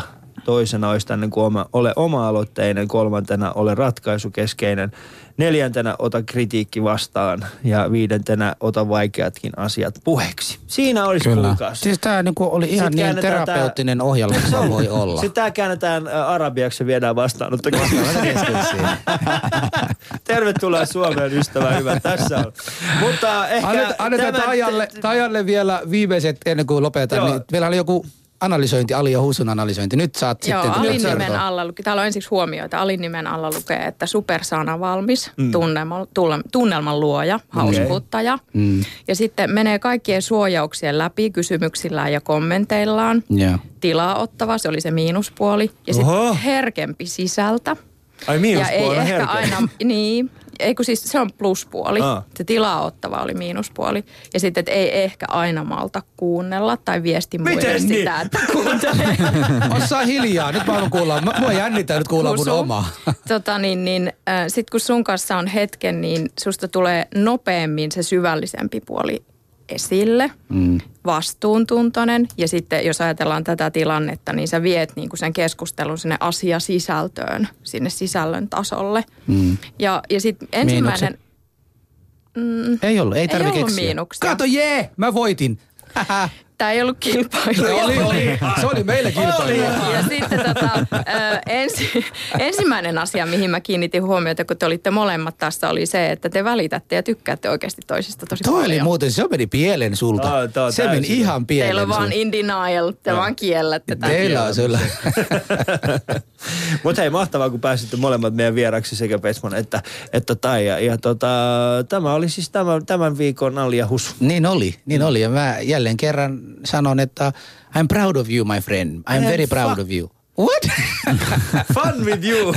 toisena olisi tänne kuin oma, ole oma-aloitteinen, kolmantena ole ratkaisukeskeinen, neljäntenä ota kritiikki vastaan ja viidentenä ota vaikeatkin asiat puheeksi. Siinä olisi kuulkaas. Siis tämä niinku oli ihan niin terapeuttinen tää... ohjelma, kuin voi olla. Sitten tämä käännetään arabiaksi ja viedään vastaanottokeskuksiin. Tervetuloa Suomeen, ystävä hyvä. Tässä on. Mutta ehkä... Annet, annetaan tämän... Taijalle, Taijalle vielä viimeiset ennen kuin lopetan. Niin meillä oli joku analysointi, Ali ja Husun analysointi. Nyt saat Joo, sitten... Alin nimen alla lukee, täällä on ensiksi huomioita. Alin nimen alla lukee, että supersana valmis, mm. tunnelman, tunnelman luoja, hauskuuttaja. Mm. Ja sitten menee kaikkien suojauksien läpi kysymyksillään ja kommenteillaan. Yeah. Tilaa ottava, se oli se miinuspuoli. Ja sitten herkempi sisältä. Ai miinuspuoli ja on ei ehkä herkempi. aina, niin... Ei kun siis se on pluspuoli. Aa. Se tilaa ottava oli miinuspuoli. Ja sitten, että ei ehkä aina malta kuunnella tai viesti muille Miten sitä, niin? että kuuntelee. Osaa hiljaa. Nyt mä haluan kuulla. Mua jännittää nyt kuulla mun omaa. Tota niin, niin äh, sit kun sun kanssa on hetken, niin susta tulee nopeammin se syvällisempi puoli esille, mm. vastuuntuntoinen. Ja sitten jos ajatellaan tätä tilannetta, niin sä viet niinku sen keskustelun sinne asiasisältöön, sinne sisällön tasolle. Mm. Ja, ja sitten ensimmäinen... Mm, ei ollut, ei tarvitse keksiä. Ei ollut miinuksia. Kato, jee, mä voitin. Tämä ei ollut kilpailu. Oli, oli. Se oli meille kilpailu. Ja sitten tota, ö, ensi, ensimmäinen asia, mihin mä kiinnitin huomiota, kun te olitte molemmat tässä, oli se, että te välitätte ja tykkäätte oikeasti toisista tosi Toi paljon. oli muuten, se meni pielen sulta. Tää, tää se meni ihan pielen Teillä on sulta. vaan in denial, te vaan kiellätte tätä. Teillä on kyllä. Mutta hei, mahtavaa, kun pääsitte molemmat meidän vieraksi sekä Petsman että, että Taija. Ja tota, tämä oli siis tämän, tämän viikon Ali ja Husu. Niin oli, niin oli. Ja mä jälleen kerran sanon, että I'm proud of you, my friend. I'm very proud of you. What? Fun with you.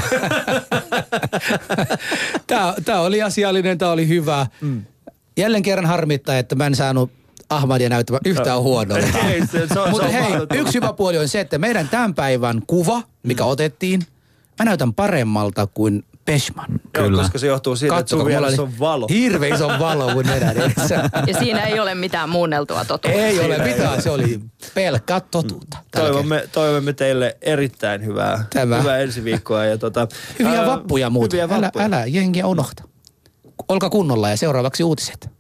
Tää, tää oli asiallinen, tää oli hyvä. Mm. Jälleen kerran harmittaa, että mä en saanut Ahmadia näyttämään yhtään huonolta. Mutta hei, yksi hyvä puoli on se, että meidän tämän päivän kuva, mikä mm. otettiin, mä näytän paremmalta kuin Peshman. Kyllä. Koska se johtuu siitä, Katsokaa, että sun vieressä on valo. Hirveä iso valo mun nenän edessä. Ja siinä ei ole mitään muunneltua totuutta. Ei ole mitään, se oli pelkkää totuutta. Toivomme, toivomme teille erittäin hyvää, hyvää ensi viikkoa. Ja tota, hyviä ää, vappuja muuten. Hyviä vappuja. Älä, älä jengiä unohta. Olkaa kunnolla ja seuraavaksi uutiset.